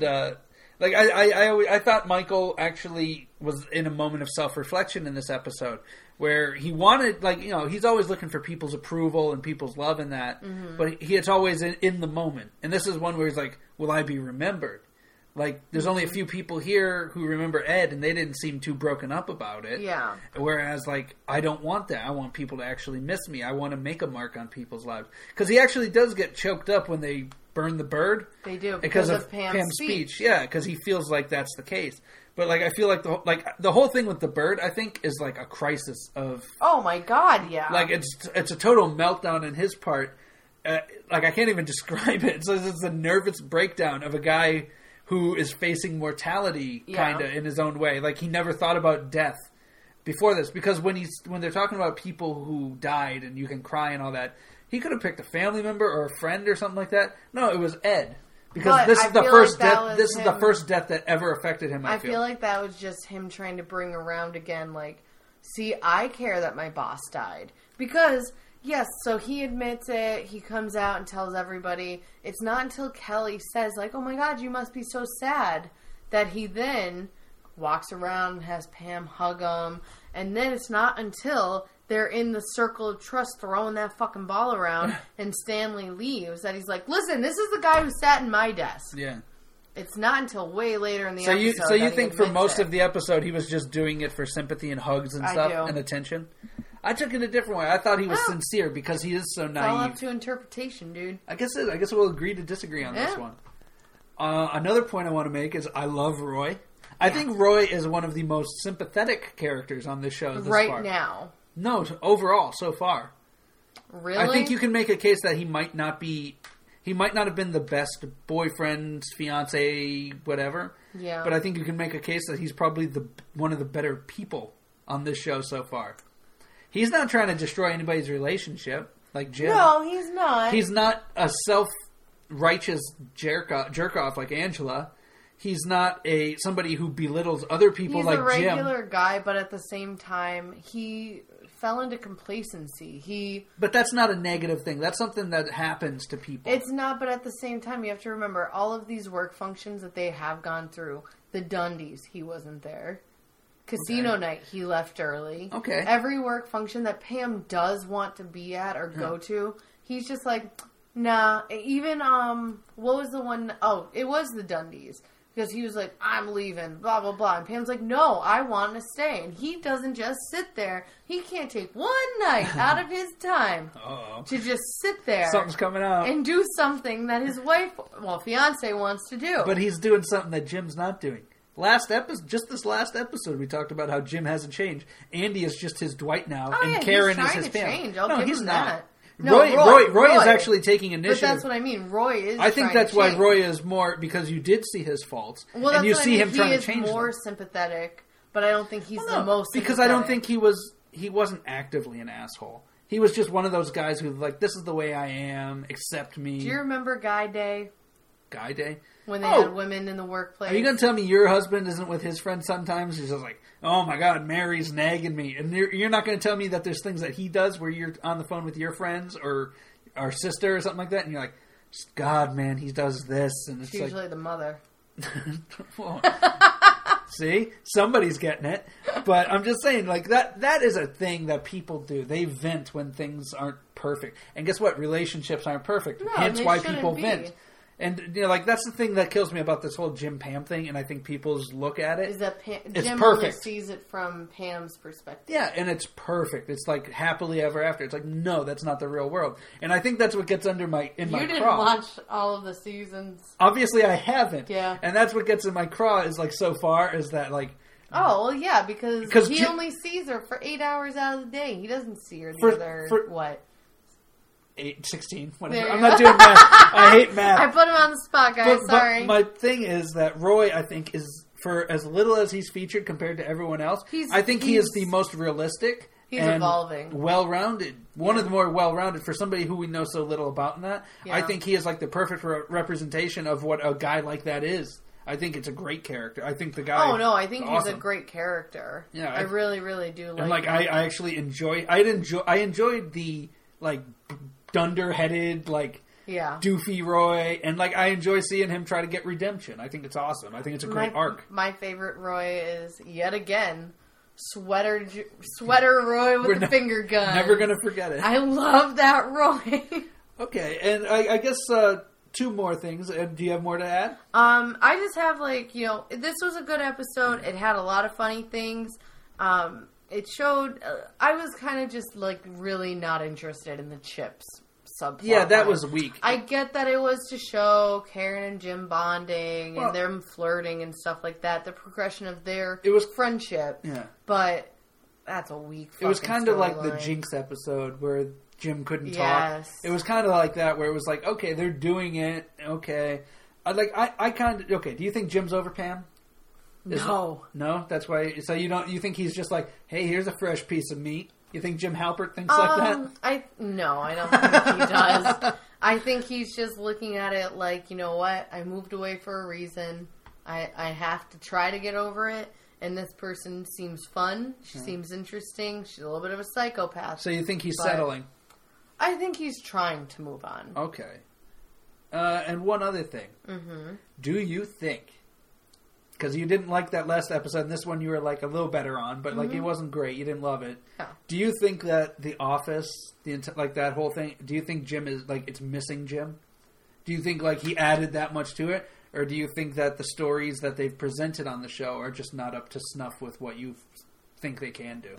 I thought Michael actually was in a moment of self-reflection in this episode, where he wanted, he's always looking for people's approval and people's love in that, but it's always in the moment. And this is one where he's like, will I be remembered? Like, there's only a few people here who remember Ed, and they didn't seem too broken up about it. Yeah. Whereas, I don't want that. I want people to actually miss me. I want to make a mark on people's lives. Because he actually does get choked up when they burn the bird. They do, because of Pam's speech. Yeah, because he feels like that's the case. But, I feel like the whole thing with the bird, I think, is, a crisis of... Oh, my God, yeah. It's a total meltdown on his part. I can't even describe it. It's a nervous breakdown of a guy who is facing mortality, kind of, in his own way. He never thought about death before this. Because when they're talking about people who died and you can cry and all that, he could have picked a family member or a friend or something like that. No, it was Ed. Because this is the first death. This is the first death that ever affected him. I feel like that was just him trying to bring around again. See, I care that my boss died because yes. So he admits it. He comes out and tells everybody. It's not until Kelly says, "Oh my God, you must be so sad," that he then walks around and has Pam hug him, and then it's not until they're in the circle of trust throwing that fucking ball around and Stanley leaves that he's like, listen, this is the guy who sat in my desk. Yeah. It's not until way later in the episode. So you think for most of the episode he was just doing it for sympathy and hugs and stuff and attention? I took it a different way. I thought he was sincere because he is so naive. It's all up to interpretation, dude. I guess we'll agree to disagree on this one. Another point I want to make is I love Roy. I think Roy is one of the most sympathetic characters on this show this far. Right now. No, overall, so far. Really? I think you can make a case that he might not have been the best boyfriend, fiance, whatever. Yeah. But I think you can make a case that he's probably one of the better people on this show so far. He's not trying to destroy anybody's relationship, like Jim. No, he's not. He's not a self-righteous jerk-off like Angela. He's not somebody who belittles other people like Jim. He's a regular guy, but at the same time, he fell into complacency. But that's not a negative thing. That's something that happens to people. It's not, but at the same time, you have to remember all of these work functions that they have gone through. The Dundies, he wasn't there. Casino night, he left early. Okay. Every work function that Pam does want to be at or go to, he's just like, nah. Even, what was the one? Oh, it was the Dundies. Because he was like, I'm leaving, blah, blah, blah. And Pam's like, no, I want to stay. And he doesn't just sit there. He can't take one night out of his time to just sit there. Something's coming out. And do something that his fiance wants to do. But he's doing something that Jim's not doing. This last episode, we talked about how Jim hasn't changed. Andy is just his Dwight now, and Karen is his Pam. Change. No, he's not. That. No, Roy is actually taking initiative. But that's what I mean. Roy is. I think that's why Roy is more, because you did see his faults, and you see him trying to change them. He is more sympathetic, but I don't think he's the most. Because I don't think he wasn't actively an asshole. He was just one of those guys who this is the way I am. Accept me. Do you remember Guy Day? Guy Day. When they had women in the workplace. Are you going to tell me your husband isn't with his friends sometimes? He's just like, oh my God, Mary's nagging me. And you're not going to tell me that there's things that he does where you're on the phone with your friends or our sister or something like that, and you're like, God, man, he does this. And it's usually the mother. See? Somebody's getting it. But I'm just saying, that is a thing that people do. They vent when things aren't perfect. And guess what? Relationships aren't perfect. No, hence why people vent. And, that's the thing that kills me about this whole Jim Pam thing, and I think people just look at it. Is that Jim perfect. Only sees it from Pam's perspective. Yeah, and it's perfect. It's like happily ever after. It's like, no, that's not the real world. And I think that's what gets under my craw. You didn't watch all of the seasons. Obviously, I haven't. Yeah. And that's what gets in my craw is, so far, is that, Oh, well, yeah, because he only sees her for 8 hours out of the day. He doesn't see her what? 16, whatever. I'm not doing math. I hate math. I put him on the spot, guys. Sorry. But my thing is that Roy, I think, is, for as little as he's featured compared to everyone else, I think he is the most realistic. He's evolving. Well-rounded. One of the more well-rounded for somebody who we know so little about in that. Yeah. I think he is the perfect representation of what a guy like that is. I think it's a great character. I think the guy... Oh, no, I think he's a great character. Yeah, I really, really do like him. And, like, I actually enjoy... I enjoyed the, like, dunder-headed, like... Yeah. Doofy Roy, and like I enjoy seeing him try to get redemption. I think it's awesome. I think it's a great arc. My favorite Roy is yet again Sweater Roy with the finger gun. Never gonna forget it. I love that Roy. Okay, and I guess 2 more things. Do you have more to add? I just have this was a good episode. It had a lot of funny things. It showed. I was kind of just like really not interested in the Chips subplot. Yeah, that was weak. I get that it was to show Karen and Jim bonding and them flirting and stuff like that. The progression of their friendship. Yeah. But that's a weak fucking It was kind of like the Jinx episode where Jim couldn't talk. It was kind of like that where it was like, okay, they're doing it. Okay. I kind of... Okay, do you think Jim's over Pam? No. No? That's why... So you think he's just like, hey, here's a fresh piece of meat? You think Jim Halpert thinks like that? No, I don't think he does. I think he's just looking at it like, you know what? I moved away for a reason. I have to try to get over it. And this person seems fun. She seems interesting. She's a little bit of a psychopath. So you think he's settling? I think he's trying to move on. Okay. And one other thing. Mm-hmm. Do you think... Because you didn't like that last episode, and this one you were like a little better on, but like it wasn't great. You didn't love it. Yeah. Do you think that The Office, like that whole thing, do you think Jim is like it's missing Jim? Do you think like he added that much to it, or do you think that the stories that they've presented on the show are just not up to snuff with what you think they can do?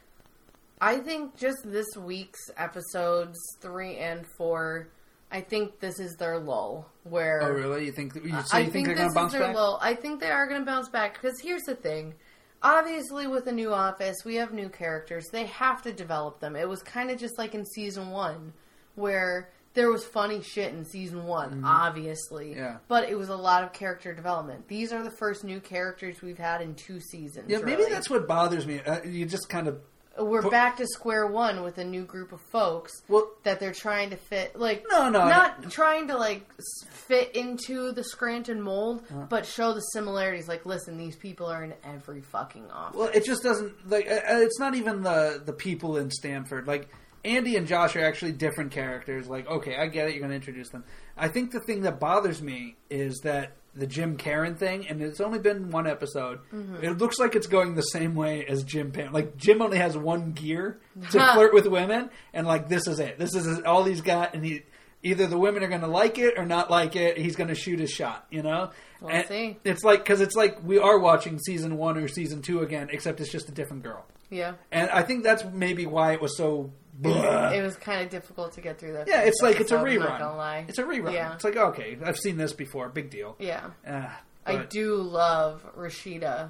I think just this week's episodes 3 and 4. I think this is their lull. Where oh really? You think they're going to bounce back? Lull. I think they are going to bounce back because here's the thing. Obviously, with a new Office, we have new characters. They have to develop them. It was kind of just like in season 1, where there was funny shit in season 1, obviously. Yeah. But it was a lot of character development. These are the first new characters we've had in 2 seasons. Yeah, maybe that's what bothers me. You just kind of. We're back to square one with a new group of folks that they're trying to fit, like, trying to, like, fit into the Scranton mold, but show the similarities. Like, listen, these people are in every fucking office. Well, it just doesn't, like, it's not even the people in Stanford. Like, Andy and Josh are actually different characters. Like, okay, I get it, you're going to introduce them. I think the thing that bothers me is that the Jim Karen thing, and it's only been 1 episode. Mm-hmm. It looks like it's going the same way as Jim Pam. Like, Jim only has 1 gear to flirt with women, and, like, this is it. This is all he's got, and either the women are going to like it or not like it. He's going to shoot his shot, you know? We'll see. It's like, because it's like we are watching season 1 or season 2 again, except it's just a different girl. Yeah. And I think that's maybe why it was so... It was kind of difficult to get through that. Yeah, it's like it's a rerun. I'm not gonna lie. It's a rerun. Yeah. It's like, okay, I've seen this before. Big deal. Yeah. I do love Rashida.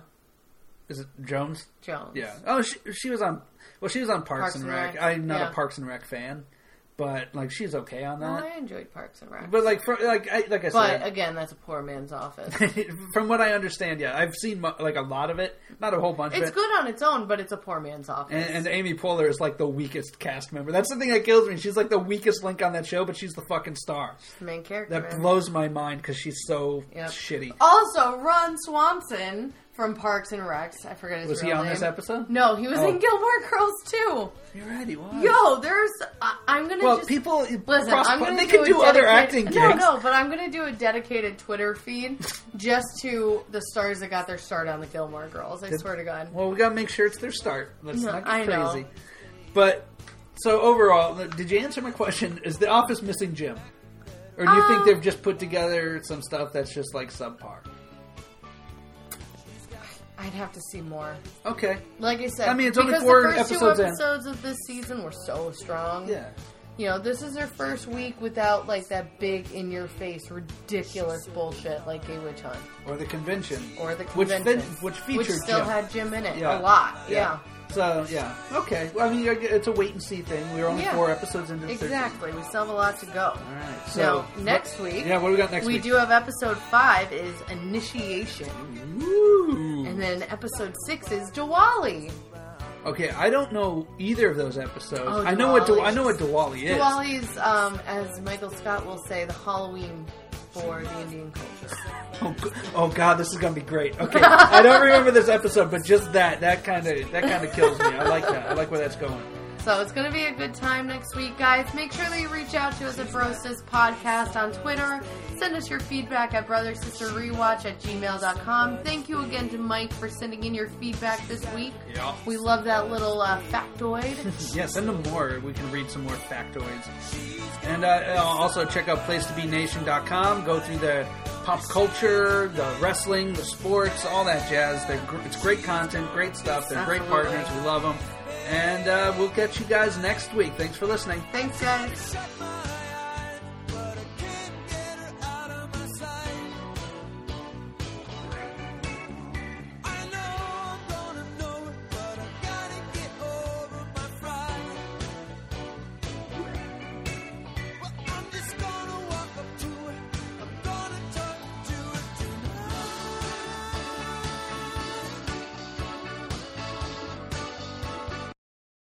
Is it Jones? Jones. Yeah. Oh, she was on. Well, she was on Parks and Rec. I'm not a Parks and Rec fan, but like she's okay on that. Well, I enjoyed Parks and Rec. But like I said. But again, that's a poor man's office. From what I understand, yeah, I've seen like a lot of it, not a whole bunch. It's good on its own, but it's a poor man's office. And Amy Poehler is like the weakest cast member. That's the thing that kills me. She's like the weakest link on that show, but she's the fucking star. She's the main character. That blows my mind because she's so shitty. Also, Ron Swanson from Parks and Rec. I forget his real name. Was he on this episode? No, he was in Gilmore Girls too. You're right, he was. Yo, there's... I'm going to Well, people... Listen, I'm going to They can do other acting gigs. No, but I'm going to do a dedicated Twitter feed just to the stars that got their start on the Gilmore Girls. I swear to God. Well, we got to make sure it's their start. Let's not get crazy. Know. But, so overall, did you answer my question? Is The Office missing Jim? Or do you think they've just put together some stuff that's just like subpar? I'd have to see more. Okay. Like I said, I mean, it's only 4 episodes in. The first 2 episodes of this season were so strong. Yeah. You know, this is their first week without, like, that big, in-your-face, ridiculous bullshit like Gay Witch Hunt. Or the convention. Which featured Which still Jim. had Jim in it. Yeah. A lot. Yeah. So, yeah. Okay. Well, I mean, it's a wait-and-see thing. We're only 4 episods into the Exactly. We still have a lot to go. All right. So, now, next week... Yeah, what do we got next week? We do have episode 5 is Initiation. Ooh. And then episode 6 is Diwali. Okay, I don't know either of those episodes. I know what Diwali is. Diwali is, as Michael Scott will say, the Halloween for the Indian culture. Oh God, this is gonna be great. Okay, I don't remember this episode, but just that kind of kills me. I like that. I like where that's going. So it's going to be a good time next week, guys. Make sure that you reach out to us at Brosis Podcast on Twitter. Send us your feedback at brothersisterrewatch@gmail.com. Thank you again to Mike for sending in your feedback this week. Yeah. We love that little factoid. Yeah, send them more. We can read some more factoids. And also check out PlaceToBeNation.com. Go through the pop culture, the wrestling, the sports, all that jazz. It's great content, great stuff. They're great partners. We love them. And we'll catch you guys next week. Thanks for listening. Thanks, guys.